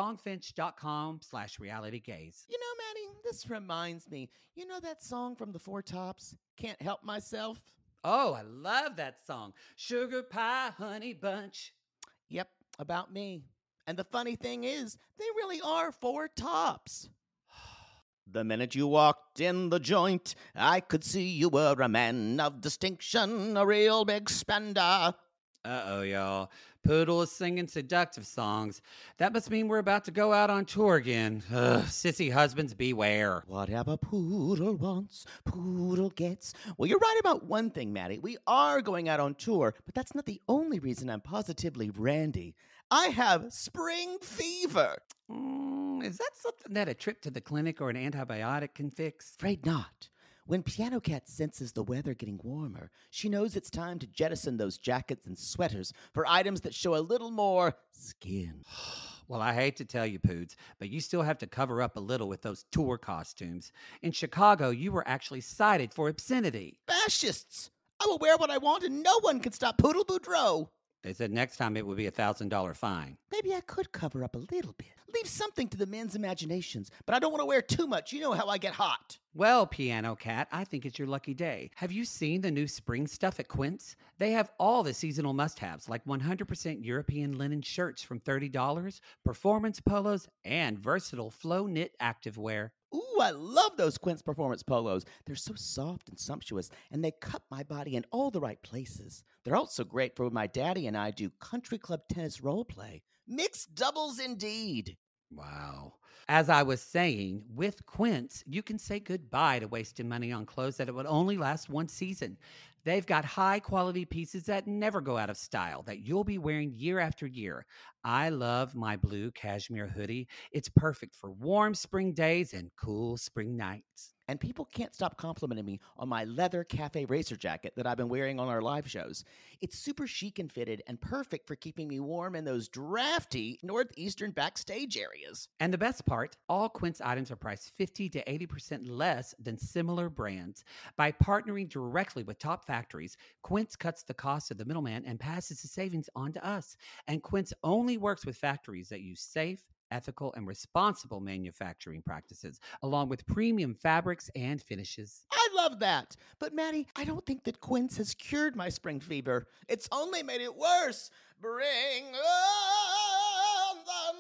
Songfinch.com/realitygaze. You know, Maddie, this reminds me. You know that song from the Four Tops, Can't Help Myself? Oh, I love that song. Sugar Pie Honey Bunch. Yep, about me. And the funny thing is, they really are Four Tops. The minute you walked in the joint, I could see you were a man of distinction, a real big spender. Uh-oh, y'all. Poodle is singing seductive songs. That must mean we're about to go out on tour again. Ugh, sissy husbands, beware. Whatever Poodle wants, Poodle gets. Well, you're right about one thing, Maddie. We are going out on tour, but that's not the only reason I'm positively randy. I have spring fever. Is that something that a trip to the clinic or an antibiotic can fix? Afraid not. When Piano Cat senses the weather getting warmer, she knows it's time to jettison those jackets and sweaters for items that show a little more skin. Well, I hate to tell you, Poods, but you still have to cover up a little with those tour costumes. In Chicago, you were actually cited for obscenity. Fascists! I will wear what I want and no one can stop Poodle Boudreaux. They said next time it would be a $1,000 fine. Maybe I could cover up a little bit. Leave something to the men's imaginations, but I don't want to wear too much. You know how I get hot. Well, Piano Cat, I think it's your lucky day. Have you seen the new spring stuff at Quince? They have all the seasonal must-haves, like 100% European linen shirts from $30, performance polos, and versatile flow knit activewear. Ooh, I love those Quince Performance polos. They're so soft and sumptuous, and they cut my body in all the right places. They're also great for when my daddy and I do country club tennis role play. Mixed doubles indeed. Wow. As I was saying, with Quince, you can say goodbye to wasting money on clothes that it would only last one season. They've got high-quality pieces that never go out of style, that you'll be wearing year after year. I love my blue cashmere hoodie. It's perfect for warm spring days and cool spring nights. And people can't stop complimenting me on my leather cafe racer jacket that I've been wearing on our live shows. It's super chic and fitted and perfect for keeping me warm in those drafty northeastern backstage areas. And the best part, all Quince items are priced 50 to 80% less than similar brands. By partnering directly with top factories, Quince cuts the cost of the middleman and passes the savings on to us. And Quince only works with factories that use safe, ethical, and responsible manufacturing practices, along with premium fabrics and finishes. I love that. But Maddie, I don't think that Quince has cured my spring fever. It's only made it worse. Bring on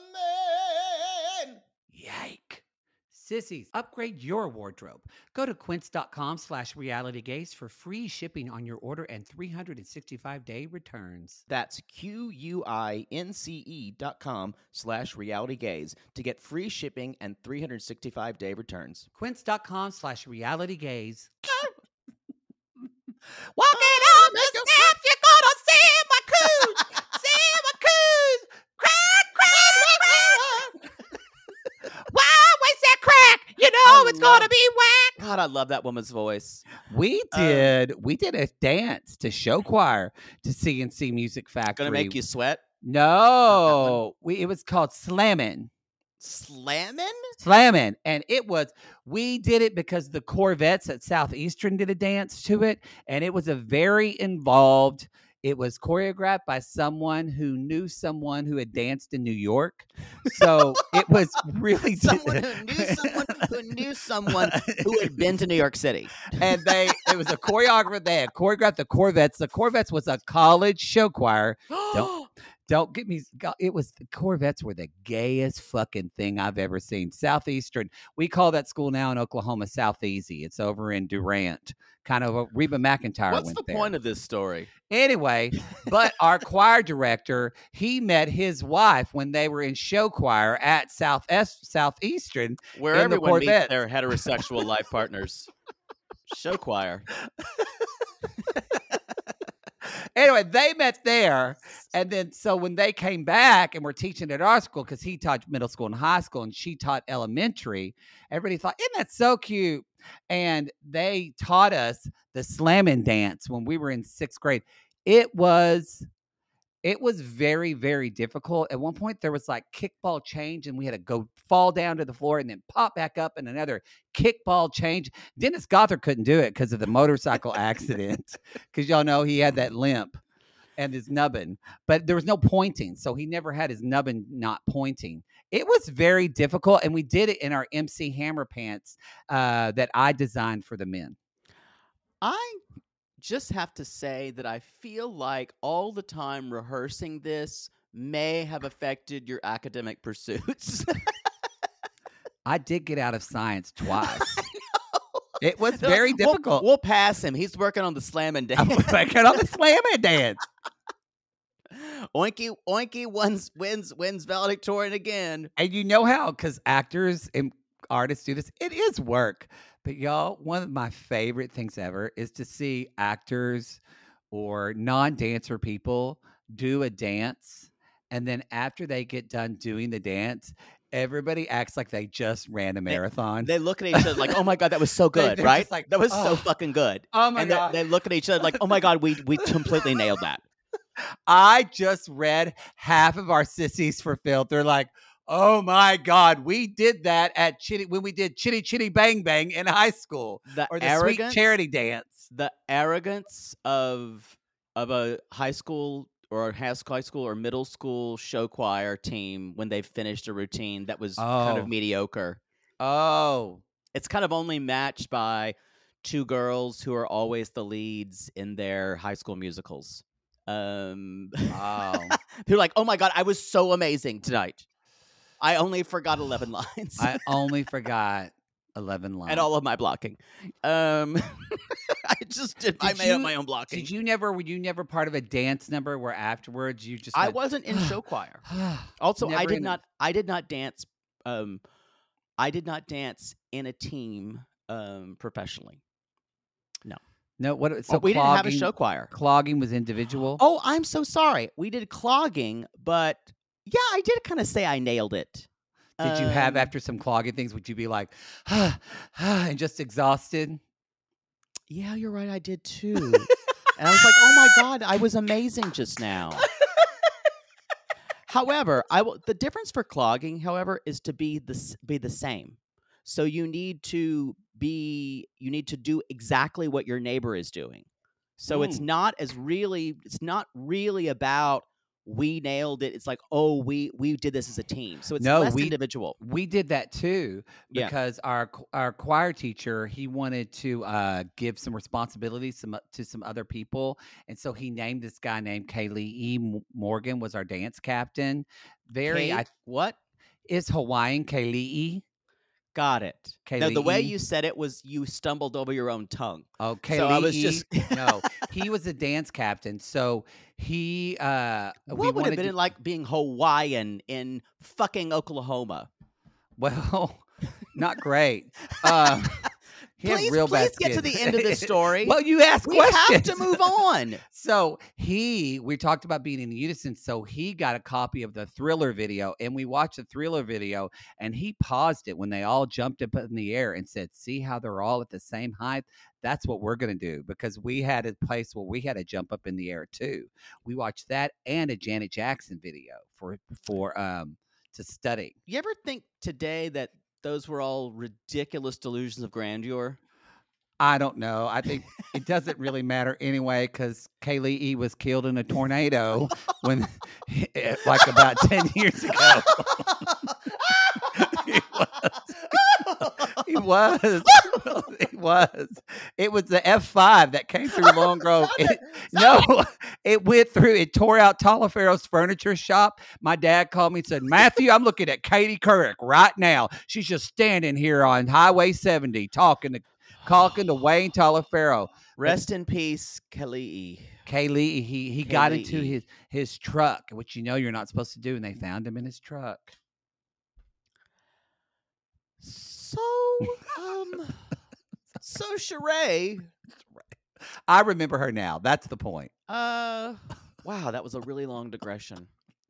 the men. Yike. Sissies, upgrade your wardrobe. Go to quince.com/realitygaze for free shipping on your order and 365-day returns. That's QUINCE.com/realitygaze to get free shipping and 365-day returns. Quince.com/realitygaze. Walking on the steps, you're gonna see my coos. See my coos. Crack, crack, crack. Why waste that crack? You know it's gonna be whack. God, I love that woman's voice. We did a dance to show choir to CNC Music Factory. Gonna make you sweat? No, it was called Slammin'. Slammin'? And we did it because the Corvettes at Southeastern did a dance to it. And it was it was choreographed by someone who knew someone who had danced in New York. So it was really someone who knew someone who knew someone who had been to New York City. And it was a choreographer. They had choreographed the Corvettes. The Corvettes was a college show choir. Don't get me. The Corvettes were the gayest fucking thing I've ever seen. Southeastern. We call that school now in Oklahoma Southeasy. It's over in Durant. Kind of Reba McEntire. What's the point of this story? Anyway, but our choir director, he met his wife when they were in show choir at Southeastern. Where everyone meets their heterosexual life partners. Show choir. Anyway, they met there. And then so when they came back and were teaching at our school, because he taught middle school and high school and she taught elementary, everybody thought, isn't that so cute? And they taught us the Slammin' dance when we were in 6th grade. It was very, very difficult. At one point, there was like kickball change, and we had to go fall down to the floor and then pop back up and another kickball change. Dennis Gothard couldn't do it because of the motorcycle accident, because y'all know he had that limp and his nubbin, but there was no pointing. So he never had his nubbin not pointing. It was very difficult, and we did it in our MC Hammer pants that I designed for the men. I just have to say that I feel like all the time rehearsing this may have affected your academic pursuits. I did get out of science twice. It was very difficult. We'll pass him. He's working on the Slammin' dance. I'm working on the Slammin' dance. Oinky wins valedictorian again. And you know how, because actors and artists do this, it is work. But y'all, one of my favorite things ever is to see actors or non-dancer people do a dance. And then after they get done doing the dance, Everybody acts like they just ran a marathon. They look at each other like, "Oh my god, that was so good!" They're right? just like, that was "Oh. so fucking good. Oh my and God. They look at each other like, "Oh my god, we completely nailed that." I just read half of our Sissies for Filth. They're like, oh my God, we did that at when we did Chitty Chitty Bang Bang in high school. The Or the arrogance, Sweet Charity Dance. the arrogance of a high school or high school or middle school show choir team when they finished a routine that was kind of Oh. mediocre. Oh. It's kind of only matched by two girls who are always the leads in their high school musicals. Oh. They're like, "Oh my god, I was so amazing tonight. I only forgot 11 lines I only forgot 11 lines. and all of my blocking." I just did. I made up my own blocking. Were you never part of a dance number where afterwards you just I went, wasn't in show choir. Also, I Never did in- not dance. I did not dance in a team professionally. No, what? So we didn't have a clogging- show choir. Clogging was individual. Oh, I'm so sorry. We did clogging, but yeah, I did kind of say I nailed it. Did you have after some clogging things? Would you be like, and just exhausted? Yeah, you're right. I did too. And I was like, "Oh my god, I was amazing just now." However, the difference for clogging, however, is to be the same. So you need to do exactly what your neighbor is doing. So it's not really about we nailed it. It's like, oh, we did this as a team. So it's less individual. We did that too Yeah. because our choir teacher, he wanted to give some responsibilities to some other people, and so he named this guy named Kaylee E. Morgan was our dance captain. What? Is Hawaiian Kaylee? Got it. No, the Kaylee way E? you said it was you stumbled over your own tongue. Oh, Kaylee. So I was just no. He was a dance captain, so he. What would have been like being Hawaiian in fucking Oklahoma? Well, not great. He had Please, real bad get to skin. the end of this story. Well, you asked we questions. have to move on. So we talked about being in unison. So he got a copy of the Thriller video, and we watched the Thriller video, and he paused it when they all jumped up in the air and said, "See how they're all at the same height? That's what we're going to do," because we had a place where we had to jump up in the air too. We watched that and a Janet Jackson video for to study. You ever think today that those were all ridiculous delusions of grandeur? I don't know. I think it doesn't really matter anyway because Kaylee E was killed in a tornado like about 10 years ago. He was. It was the F5 that came through Lone Grove. It went through. It tore out Taliaferro's furniture shop. My dad called me and said, "Matthew, I'm looking at Katie Couric right now. She's just standing here on Highway 70 talking to Wayne Taliaferro." Rest in peace, Kaylee. Kaylee, he got into his truck, which you're not supposed to do, and they found him in his truck. So Sheree. I remember her now. That's the point. Wow, that was a really long digression.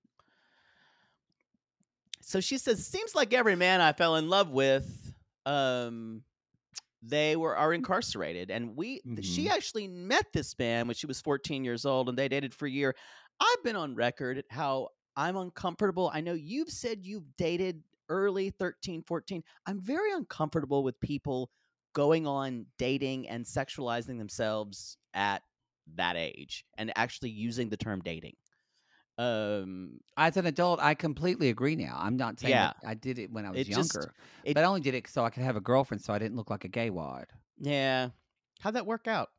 So she says, "Seems like every man I fell in love with, they are incarcerated." And she actually met this man when she was 14 years old, and they dated for a year. I've been on record at how I'm uncomfortable. I know you've said you've dated early 13, 14. I'm very uncomfortable with people going on dating and sexualizing themselves at that age and actually using the term dating. As an adult, I completely agree now. I'm not saying that I did it when I was younger, but I only did it so I could have a girlfriend so I didn't look like a gay wad. Yeah. How'd that work out?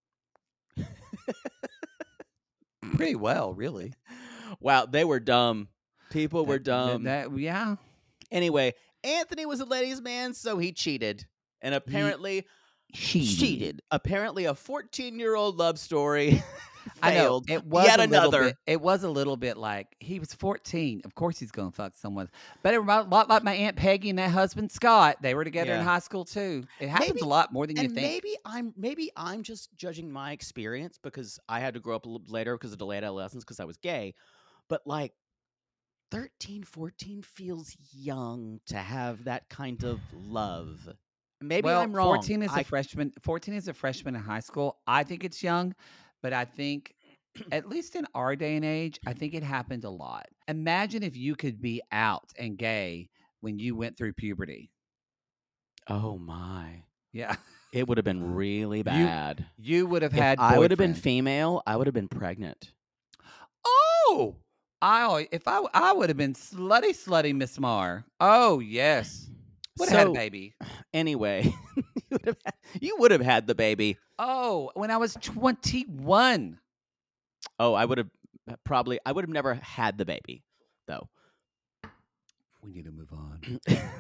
Pretty well, really. Wow, they were dumb. People were dumb. Yeah. Anyway, Anthony was a ladies' man, so he cheated. And apparently cheated. Apparently a 14-year-old love story failed. I know. It was yet another. It was a little bit like he was 14. Of course he's going to fuck someone. But it was a lot like my Aunt Peggy and that husband Scott. They were together in high school too. It happens a lot more than you think. Maybe I'm just judging my experience because I had to grow up a little later because of delayed adolescence because I was gay. But like 13, 14 feels young to have that kind of love. Maybe I'm wrong. 14 is a freshman. 14 is a freshman in high school. I think it's young, but I think, at least in our day and age, I think it happened a lot. Imagine if you could be out and gay when you went through puberty. Oh my. Yeah. It would have been really bad. You would have had. I would have been female, I would have been pregnant. Oh, I would have been slutty Miss Marr. Oh yes, would have had a baby. Anyway, you would have had the baby. Oh, when I was 21. Oh, I would have never had the baby, though. We need to move on.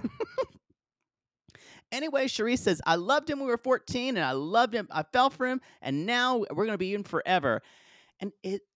Anyway, Charisse says, I loved him when we were 14, and I loved him. I fell for him, and now we're going to be in forever. And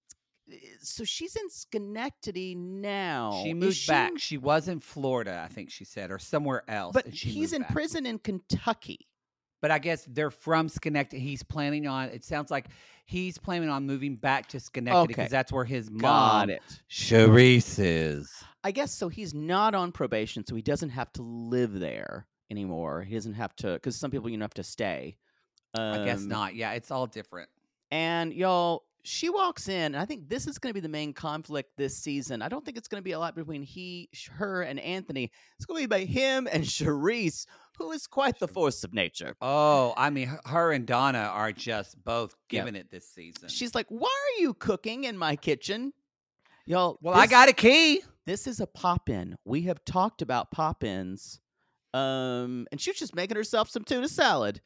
so she's in Schenectady now. She moved back. She was in Florida, I think she said, or somewhere else. But he's in prison in Kentucky. But I guess they're from Schenectady. He's planning on, it sounds like he's planning on moving back to Schenectady because that's where his mom, Charisse, is. I guess so. He's not on probation, so he doesn't have to live there anymore. He doesn't have to, because some people, have to stay. I guess not. Yeah, it's all different. And y'all, she walks in, and I think this is going to be the main conflict this season. I don't think it's going to be a lot between her, and Anthony. It's going to be by him and Charisse, who is quite the force of nature. Oh, I mean, her and Donna are just both giving it this season. She's like, why are you cooking in my kitchen? Y'all, I got a key. This is a pop-in. We have talked about pop-ins. And she was just making herself some tuna salad.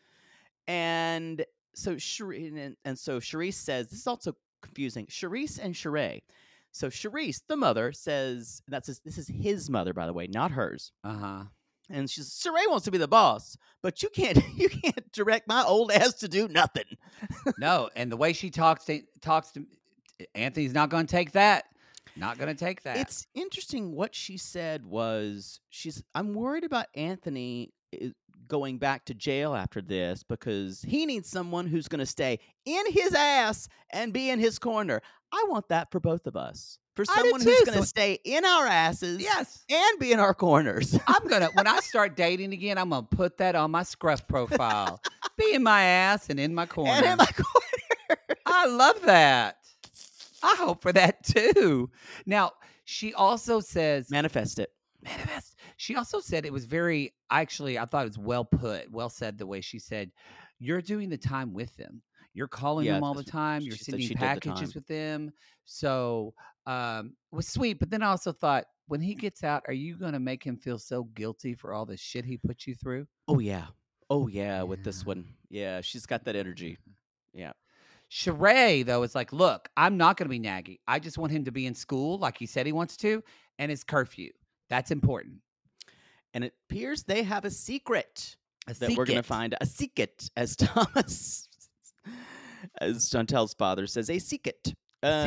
And so Charisse says, this is also confusing, Charisse and Sheree. So Charisse, the mother, says, this is his mother, by the way, not hers. Uh-huh. And she's, Sheree wants to be the boss, but you can't direct my old ass to do nothing. No, and the way she talks to Anthony's not going to take that. Not going to take that. It's interesting. What she said was, I'm worried about Anthony going back to jail after this because he needs someone who's going to stay in his ass and be in his corner. I want that for both of us. For someone who's going to stay in our asses and be in our corners. When I start dating again, I'm going to put that on my Scruff profile. Be in my ass and in my corner. And in my corner. I love that. I hope for that too. Now, she also says... Manifest it. She also said it was I thought it was well said the way she said, you're doing the time with them. You're calling them all the time. You're sending packages with them. So it was sweet. But then I also thought, when he gets out, are you going to make him feel so guilty for all the shit he put you through? Oh, yeah. With this one. Yeah, she's got that energy. Yeah. Sheree, though, is like, look, I'm not going to be naggy. I just want him to be in school like he said he wants to, and his curfew. That's important. And it appears they have a secret that we're going to find. A secret, as Thomas, as Chantel's father says, a secret.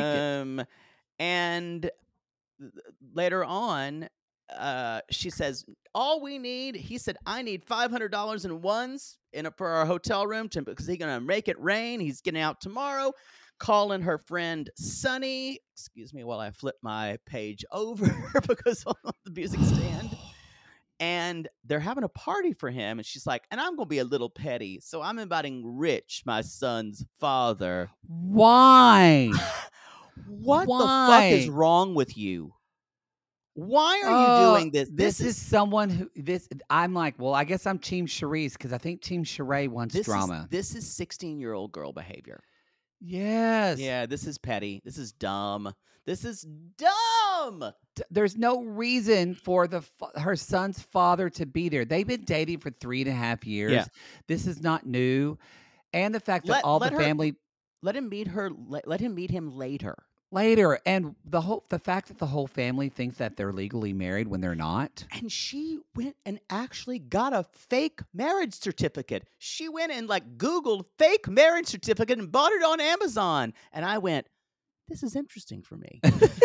And later on, she says, all we need, he said, I need $500 in ones for our hotel room because he's going to make it rain. He's getting out tomorrow. Calling her friend Sunny. Excuse me while I flip my page over because of the music stand. And they're having a party for him. And she's like, and I'm going to be a little petty. So I'm inviting Rich, my son's father. Why? What the fuck is wrong with you? Why are you doing this? This is someone who I'm like, well, I guess I'm Team Charisse because I think Team Sheree wants drama. This is 16-year-old girl behavior. Yes. Yeah, this is petty. This is dumb. This is dumb. There's no reason for her son's father to be there. They've been dating for 3.5 years. Yeah. This is not new. And the fact that all the family... Let him meet her. Let him meet him later. And the fact that the whole family thinks that they're legally married when they're not. And she went and actually got a fake marriage certificate. She went and Googled fake marriage certificate and bought it on Amazon. And I went, this is interesting for me.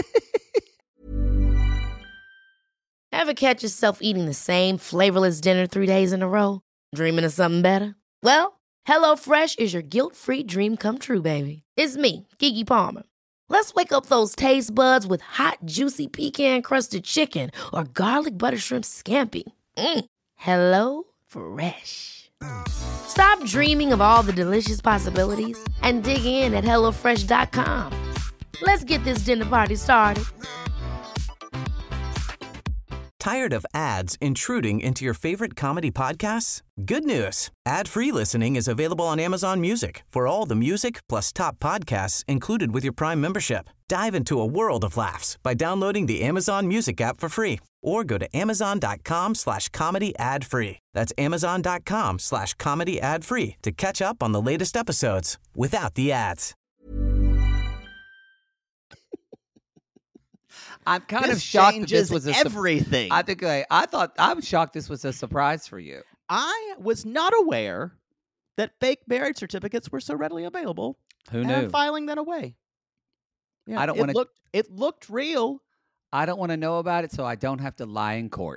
Ever catch yourself eating the same flavorless dinner 3 days in a row? Dreaming of something better? Well, HelloFresh is your guilt-free dream come true, baby. It's me, Keke Palmer. Let's wake up those taste buds with hot, juicy pecan-crusted chicken or garlic butter shrimp scampi. Hello Fresh. Stop dreaming of all the delicious possibilities and dig in at HelloFresh.com. Let's get this dinner party started. Tired of ads intruding into your favorite comedy podcasts? Good news. Ad-free listening is available on Amazon Music for all the music plus top podcasts included with your Prime membership. Dive into a world of laughs by downloading the Amazon Music app for free or go to amazon.com/comedy ad-free. That's amazon.com/comedy ad-free to catch up on the latest episodes without the ads. I'm kind This of shocked that changes this was everything. I'm shocked this was a surprise for you. I was not aware that fake marriage certificates were so readily available. Who and knew? I'm filing that away. Yeah, I don't wanna- It looked real. I don't want to know about it, so I don't have to lie in court.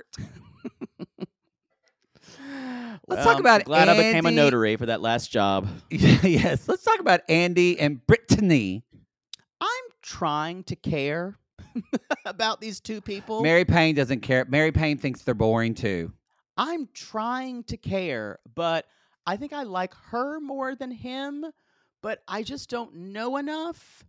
Let's talk about I'm glad I became a Andy. notary for that last job. Yes, let's talk about Andy and Brittany. I'm trying to care about these two people. Mary Payne doesn't care. Mary Payne thinks they're boring too. I'm trying to care, but I think I like her more than him, but I just don't know enough.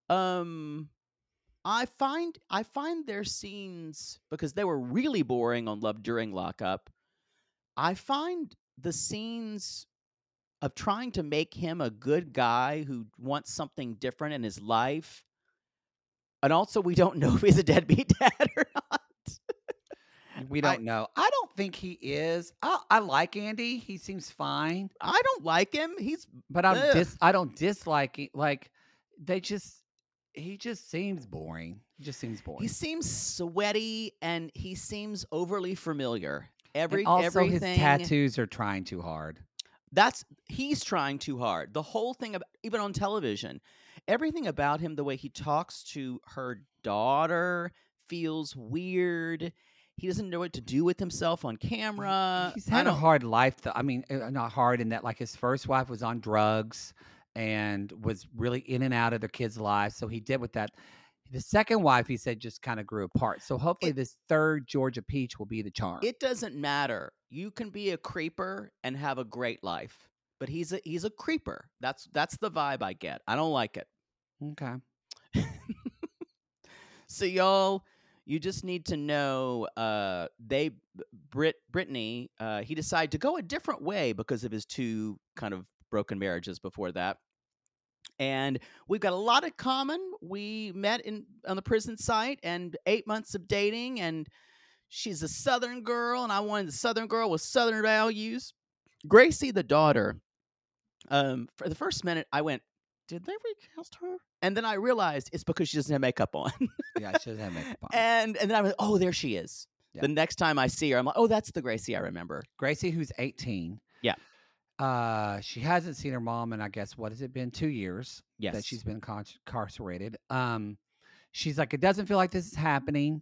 I find their scenes, because they were really boring on Love During Lockup. I find the scenes of trying to make him a good guy who wants something different in his life. And also, we don't know if he's a deadbeat dad or not. We don't know. I don't think he is. I like Andy. He seems fine. I don't like him. But Ugh. I don't dislike it. Like he just seems boring. He just seems boring. He seems sweaty and he seems overly familiar. And also Everything. his tattoos are trying too hard. He's trying too hard. The whole thing about, even on television, everything about him, the way he talks to her daughter feels weird. He doesn't know what to do with himself on camera. He's had a hard life, though. I mean, not hard in that, like, his first wife was on drugs and was really in and out of their kids' lives. So he did with that. The second wife, he said, just kind of grew apart. So hopefully this third Georgia Peach will be the charm. It doesn't matter. You can be a creeper and have a great life, but he's a creeper. That's the vibe I get. I don't like it. Okay. So y'all, you just need to know Brittany, he decided to go a different way because of his two kind of broken marriages before that. And we've got a lot in common. We met on the prison site and 8 months of dating, and she's a Southern girl, and I wanted a Southern girl with Southern values. Gracie, the daughter, for the first minute, I went, did they recast her? And then I realized it's because she doesn't have makeup on. Yeah, she doesn't have makeup on. And then I was, oh, there she is. Yeah. The next time I see her, I'm like, oh, that's the Gracie I remember. Gracie, who's 18. Yeah. She hasn't seen her mom in, I guess, what has it been? 2 years Yes. that she's been incarcerated. She's like, it doesn't feel like this is happening.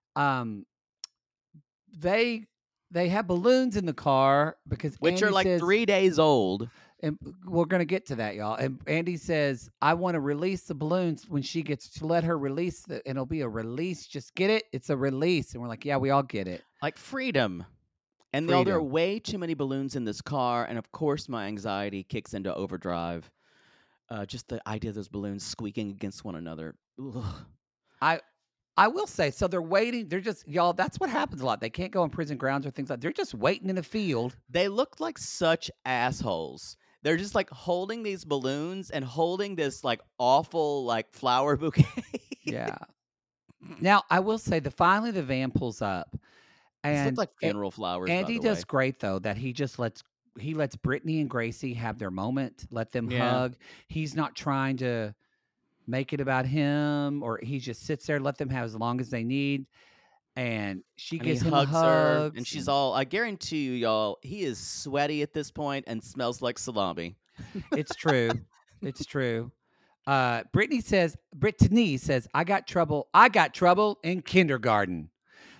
They have balloons in the car because Which Andy are like says, 3 days old. and we're gonna get to that, y'all. And Andy says, I want to release the balloons when she gets to let her release and it'll be a release. Just get it? It's a release. And we're like, yeah, we all get it. Like freedom. And there are Freedom. way too many balloons in this car. And of course, my anxiety kicks into overdrive. Just the idea of those balloons squeaking against one another. Ugh. I will say, so they're waiting. They're just, y'all, that's what happens a lot. They can't go on prison grounds or things like that. They're just waiting in a field. They look like such assholes. They're just like holding these balloons and holding this like awful like flower bouquet. Yeah. Now, I will say that finally the van pulls up. These And look like funeral flowers. Andy by the does way. great, though, that he just lets Brittany and Gracie have their moment, let them Yeah. hug. He's not trying to make it about him, or he just sits there, let them have as long as they need. And she And gives he him hugs her, hugs. and she's all. I guarantee you, y'all, he is sweaty at this point and smells like salami. It's true. It's true. Brittany says, I got trouble in kindergarten.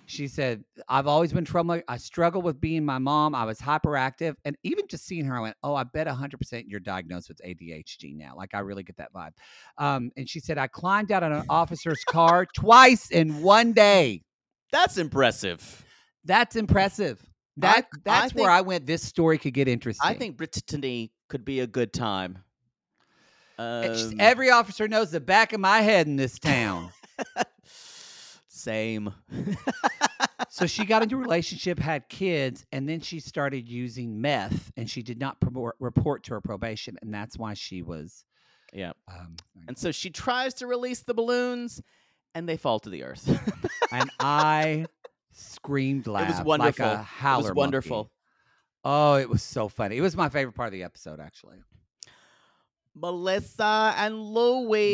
She said, I've always been trouble. I struggled with being my mom. I was hyperactive. And even just seeing her, I went, oh, I bet 100% you're diagnosed with ADHD now. Like, I really get that vibe. And she said, I climbed out on an officer's car twice in one day. That's impressive. That's impressive. That's where I went, this story could get interesting. I think Brittany could be a good time. Every officer knows the back of my head in this town. Same. So she got into a relationship, had kids, and then she started using meth, and she did not report to her probation, and that's why she was. Yeah. And so she tries to release the balloons, and they fall to the earth. And I screamed loud. It was wonderful. Like a howler. It was wonderful. Monkey. Oh, it was so funny. It was my favorite part of the episode, actually. Melissa and Louie.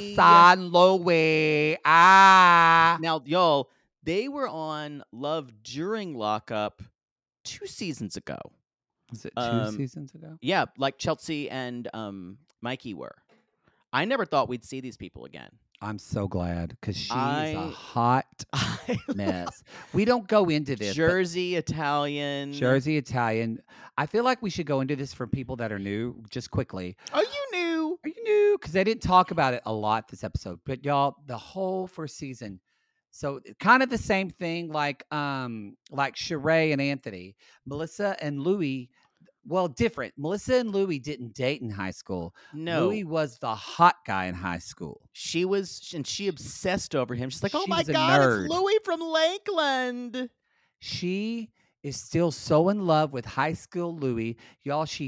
Now, y'all, they were on Love During Lockup 2 seasons ago. Was it 2 seasons ago? Yeah, like Chelsea and Mikey were. I never thought we'd see these people again. I'm so glad because she's a hot mess. We don't go into this. Jersey Italian. I feel like we should go into this for people that are new, just quickly. Are you new? Because they didn't talk about it a lot this episode. But y'all, the whole first season. So kind of the same thing like Sheree and Anthony. Melissa and Louie. Well, different. Melissa and Louie didn't date in high school. No. Louie was the hot guy in high school. She was, and she obsessed over him. She's like, oh She's my a God, nerd. it's Louie from Lakeland. She is still so in love with high school Louie. Y'all, she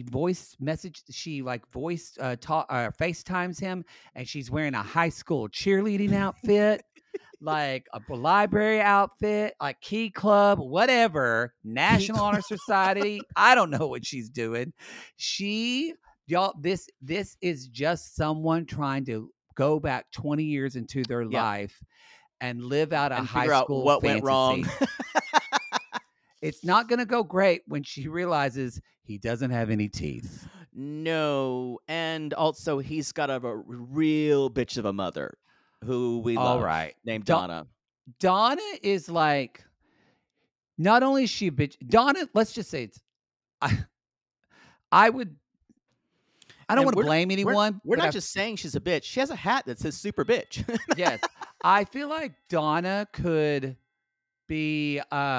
FaceTimes him, and she's wearing a high school cheerleading outfit. Like a library outfit, like Key Club, whatever, National Honor Society. I don't know what she's doing. This is just someone trying to go back 20 years into their life and live out a high school what fantasy. went wrong. It's not going to go great when she realizes he doesn't have any teeth. No, and also he's got a real bitch of a mother. Who we love, named Donna. Donna is like, not only is she a bitch, Donna, let's just say I don't want to blame anyone. We're not just saying she's a bitch. She has a hat that says super bitch. Yes. I feel like Donna could be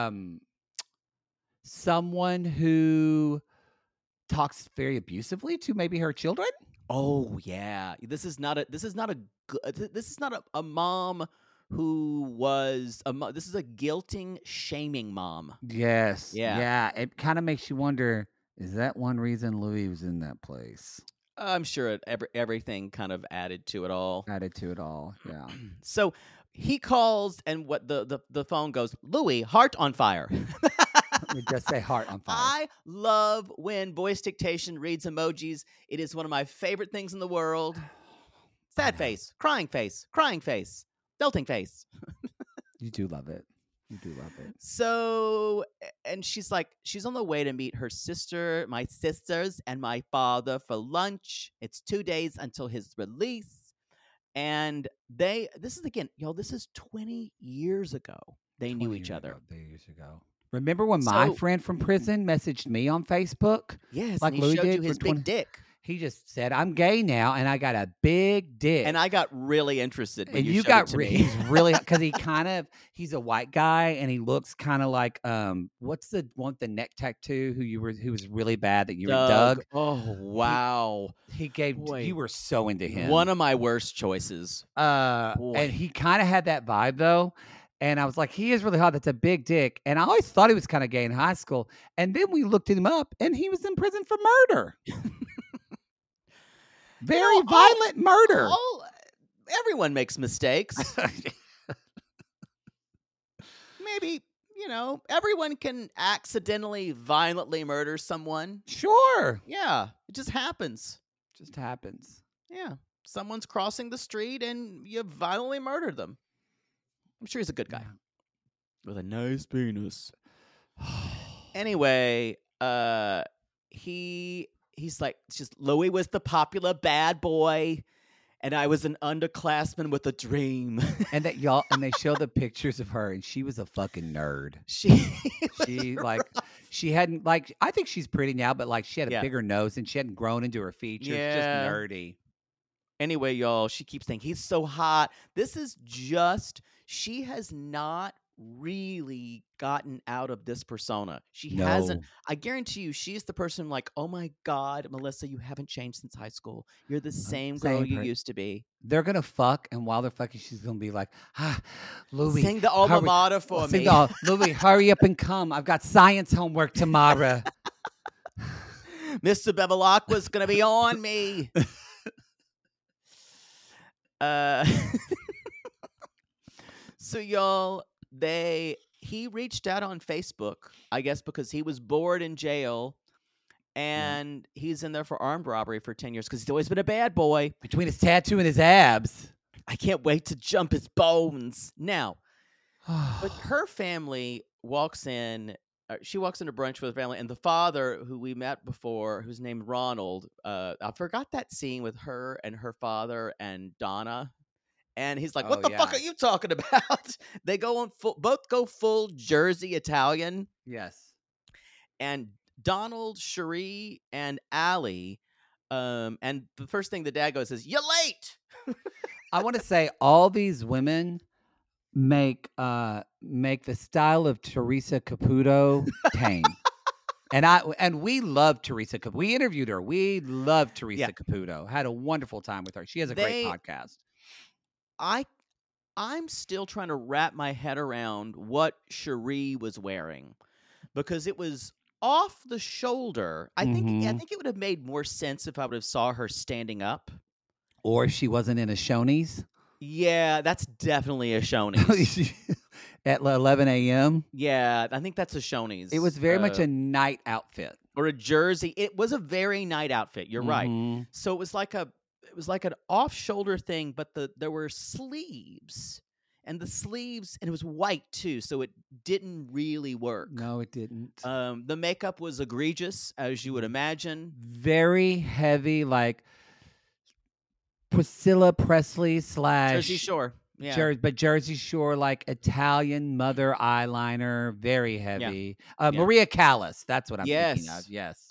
someone who talks very abusively to maybe her children. Oh yeah, this is not a mom who was this is a guilting, shaming mom. Yes, yeah. It kind of makes you wonder: is that one reason Louie was in that place? I'm sure everything kind of added to it all. Yeah. So he calls, and what the phone goes, Louie, heart on fire. Let me just say heart on fire. I love when voice dictation reads emojis. It is one of my favorite things in the world. Sad face, crying face, melting face. You do love it. So, and she's on the way to meet her sister, my sisters, and my father for lunch. It's 2 days until his release. And this is 20 years ago. They knew each other. Remember when my friend from prison messaged me on Facebook? Yes, like and he Louie showed did you his big dick. He just said, "I'm gay now, and I got a big dick." And I got really interested. When and you got showed it to me. He's really because he's a white guy, and he looks kind of like what's the one with the neck tattoo who was really bad that you were Doug? Oh wow, you were so into him. One of my worst choices. And he kind of had that vibe though. And I was like, he is really hot. That's a big dick. And I always thought he was kind of gay in high school. And then we looked him up, and he was in prison for murder. Very violent murder. Everyone makes mistakes. Maybe, everyone can accidentally, violently murder someone. Sure. Yeah, it just happens. Yeah. Someone's crossing the street, and you violently murdered them. I'm sure he's a good guy with a nice penis. Anyway, he's like, Louie was the popular bad boy, and I was an underclassman with a dream. And that y'all, and they show the pictures of her, and she was a fucking nerd. She like, she hadn't like. I think she's pretty now, but like she had a bigger nose, and she hadn't grown into her features. Just nerdy. Anyway, y'all, she keeps saying he's so hot. This is just she has not really gotten out of this persona. She hasn't. I guarantee you, she's the person like, oh my God, Melissa, you haven't changed since high school. You're the same girl you used to be. They're gonna fuck, and while they're fucking, she's gonna be like, Louis, sing the alma mater for me. Louis, hurry up and come. I've got science homework tomorrow. Mr. Bevilacqua's gonna be on me. So y'all, he reached out on Facebook, I guess because he was bored in jail, and he's in there for armed robbery for 10 years because he's always been a bad boy. Between his tattoo and his abs. I can't wait to jump his bones. Now, but her family walks in. She walks into brunch with her family, and the father, who we met before, who's named Ronald, I forgot that scene with her and her father and Donna. And he's like, what the fuck are you talking about? They go on both go full Jersey Italian. Yes. And Donald, Cherie, and Allie, and the first thing the dad goes is, "You're late." I want to say all these women make the style of Teresa Caputo tame. And we love Teresa Caputo. We interviewed her. We love Teresa Caputo. Had a wonderful time with her. She has a great podcast. I'm still trying to wrap my head around what Cherie was wearing, because it was off the shoulder. I think it would have made more sense if I would have saw her standing up, or if she wasn't in a Shoney's. Yeah, that's definitely a Shoney's. At 11 a.m. Yeah, I think that's a Shoney's. It was very much a night outfit or a jersey. It was a very night outfit. You're right. So it was like an off-shoulder thing, but there were sleeves, and it was white too, so it didn't really work. No, it didn't. The makeup was egregious, as you would imagine. Very heavy, like Priscilla Presley / Jersey Shore. Yeah. But Jersey Shore, like Italian mother eyeliner, very heavy. Maria Callas, that's what I'm thinking of. Yes.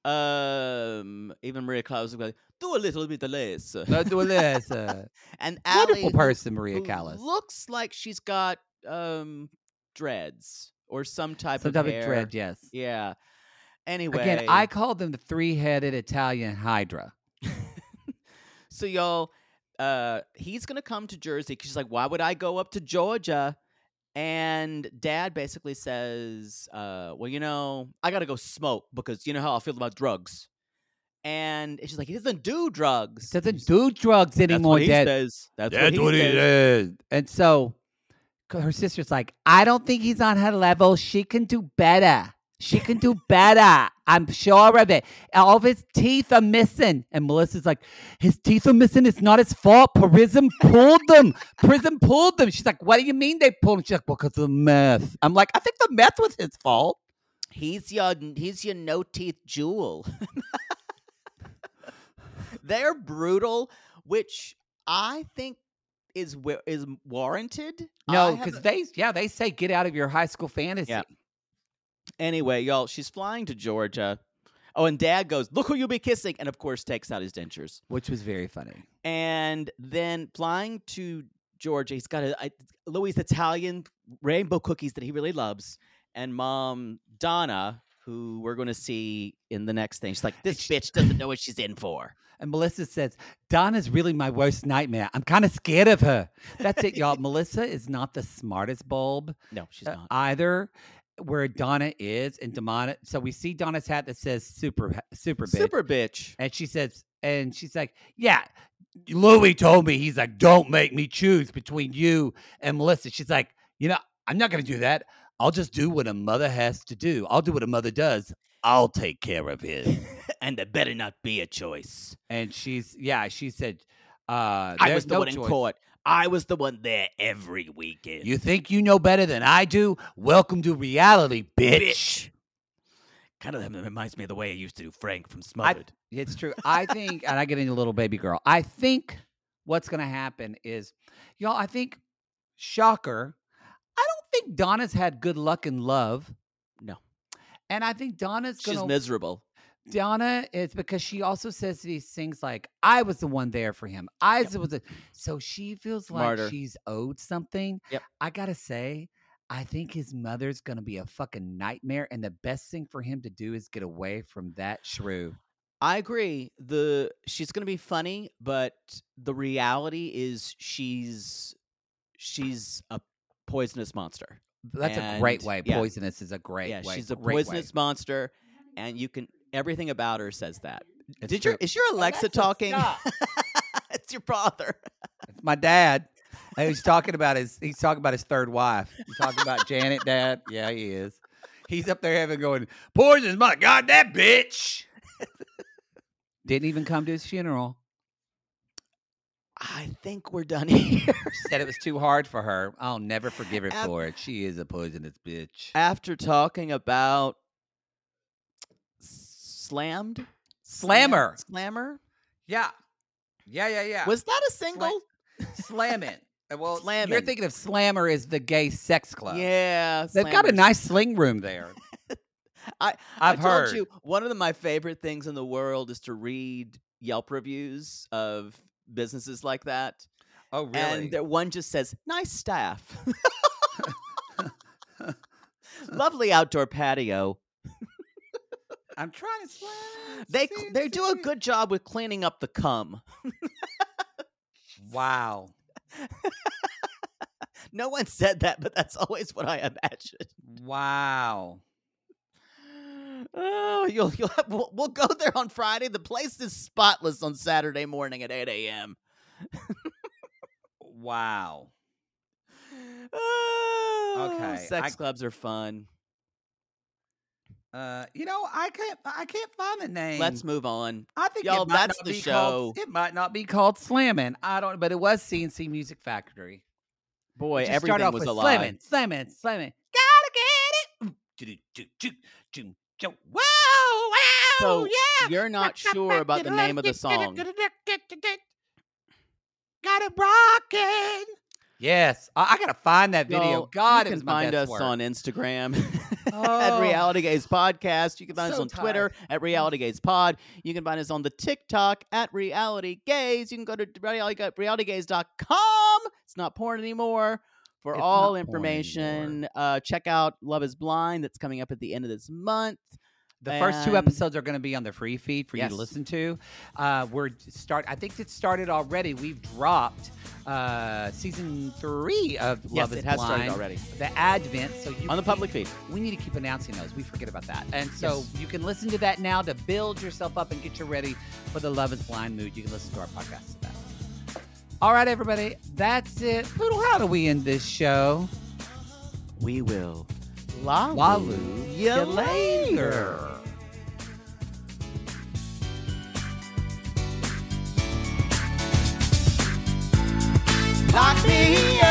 Even Maria Callas was like, do a little bit less. Do less. And Allie, wonderful person, Maria Callas, looks like she's got dreads or some type of hair. dread. Yes. Yeah. Anyway, again, I call them the three-headed Italian Hydra. So y'all, he's gonna come to Jersey because she's like, why would I go up to Georgia? And Dad basically says, well, I gotta go smoke because you know how I feel about drugs. And she's like, he doesn't do drugs. Doesn't do drugs anymore, Dad. That's what he says. And so her sister's like, I don't think he's on her level. She can do better. I'm sure of it. All of his teeth are missing. And Melissa's like, his teeth are missing. It's not his fault. Prison pulled them. She's like, what do you mean they pulled him? She's like, well, because of the meth. I'm like, I think the meth was his fault. He's your no teeth jewel. They're brutal, which I think is warranted. No, because they say get out of your high school fantasy. Yeah. Anyway, y'all, she's flying to Georgia. Oh, and Dad goes, look who you'll be kissing. And, of course, takes out his dentures. Which was very funny. And then flying to Georgia, he's got Louis' Italian rainbow cookies that he really loves. And Mom, Donna, who we're going to see in the next thing. She's like, this bitch doesn't know what she's in for. And Melissa says, Donna's really my worst nightmare. I'm kind of scared of her. That's it, y'all. Melissa is not the smartest bulb. No, she's not. Either. Where Donna is, and Donna, so we see Donna's hat that says super bitch. And she's like, yeah, Louis told me, he's like, don't make me choose between you and Melissa. She's like, I'm not going to do that. I'll just do what a mother has to do. I'll do what a mother does. I'll take care of it. And there better not be a choice. And she said, I was the one in court. I was the one there every weekend. You think you know better than I do? Welcome to reality, bitch. Kind of reminds me of the way I used to do Frank from Smothered. It's true. I think, and I get into Little Baby Girl. I think what's going to happen is, y'all, I think, shocker, I don't think Donna's had good luck in love. No. And I think Donna's going to... She's miserable. Donna is because she also says these things like, I was the one there for him. So she feels like Martyr. she's owed something. Yep. I got to say, I think his mother's going to be a fucking nightmare. And the best thing for him to do is get away from that shrew. I agree. She's going to be funny, but the reality is she's a poisonous monster. That's a great way. Yeah. Poisonous is a great way. She's a Great poisonous monster, and everything about her says that. It's Is true. your Alexa talking? stop. It's your father. It's my dad. He's talking about his third wife. He's talking about Janet, Dad. Yeah, he is. He's up there having going, poison's my goddamn bitch. Didn't even come to his funeral. I think we're done here. Said it was too hard for her. I'll never forgive her for it. She is a poisonous bitch. After talking about Slammer. Yeah. Was that a single? Slamming. Well, Slammin'. you're thinking of Slammer as the gay sex club. Yeah. They've got a Slammers. nice sling room there. I I've told heard. you one of my favorite things in the world is to read Yelp reviews of businesses like that. Oh, really? And that one just says, "Nice staff, lovely outdoor patio." I'm trying to slam. They do a good job with cleaning up the cum. Wow. No one said that, but that's always what I imagine. Wow. Oh, we'll go there on Friday. The place is spotless on Saturday morning at 8 a.m. Wow. Oh, Okay, sex clubs are fun. I can't find the name. Let's move on. I think Y'all, it might that's not the be show. Called, it might not be called Slammin'. But it was CNC Music Factory. Boy, Just start everything off was with a lie. Slammin'. Gotta get it. Whoa, So yeah. you're not sure about the name of the song. Got it rockin'. Yes, I gotta find that video. Y'all, God, you it was can my find best us work. on Instagram at Oh. Reality Gaze Podcast. You can find us So on Twitter at Reality Gaze Pod. You can find us on the TikTok at Reality Gaze. You can go to realitygaze.com. It's not porn anymore. For It's all not porn information, check out Love is Blind. That's coming up at the end of this month. The first two And- episodes are going to be on the free feed for you Yes. to listen to. I think it started already. We've dropped season 3 of Love Yes, is it has started Blind, already. the Advent. So you On the public feed. We need to keep announcing those. We forget about that. And so Yes. you can listen to that now to build yourself up and get you ready for the Love is Blind mood. You can listen to our podcast to that. All right, everybody. That's it. Poodle, how do we end this show? We will Waloo you you later. Lock me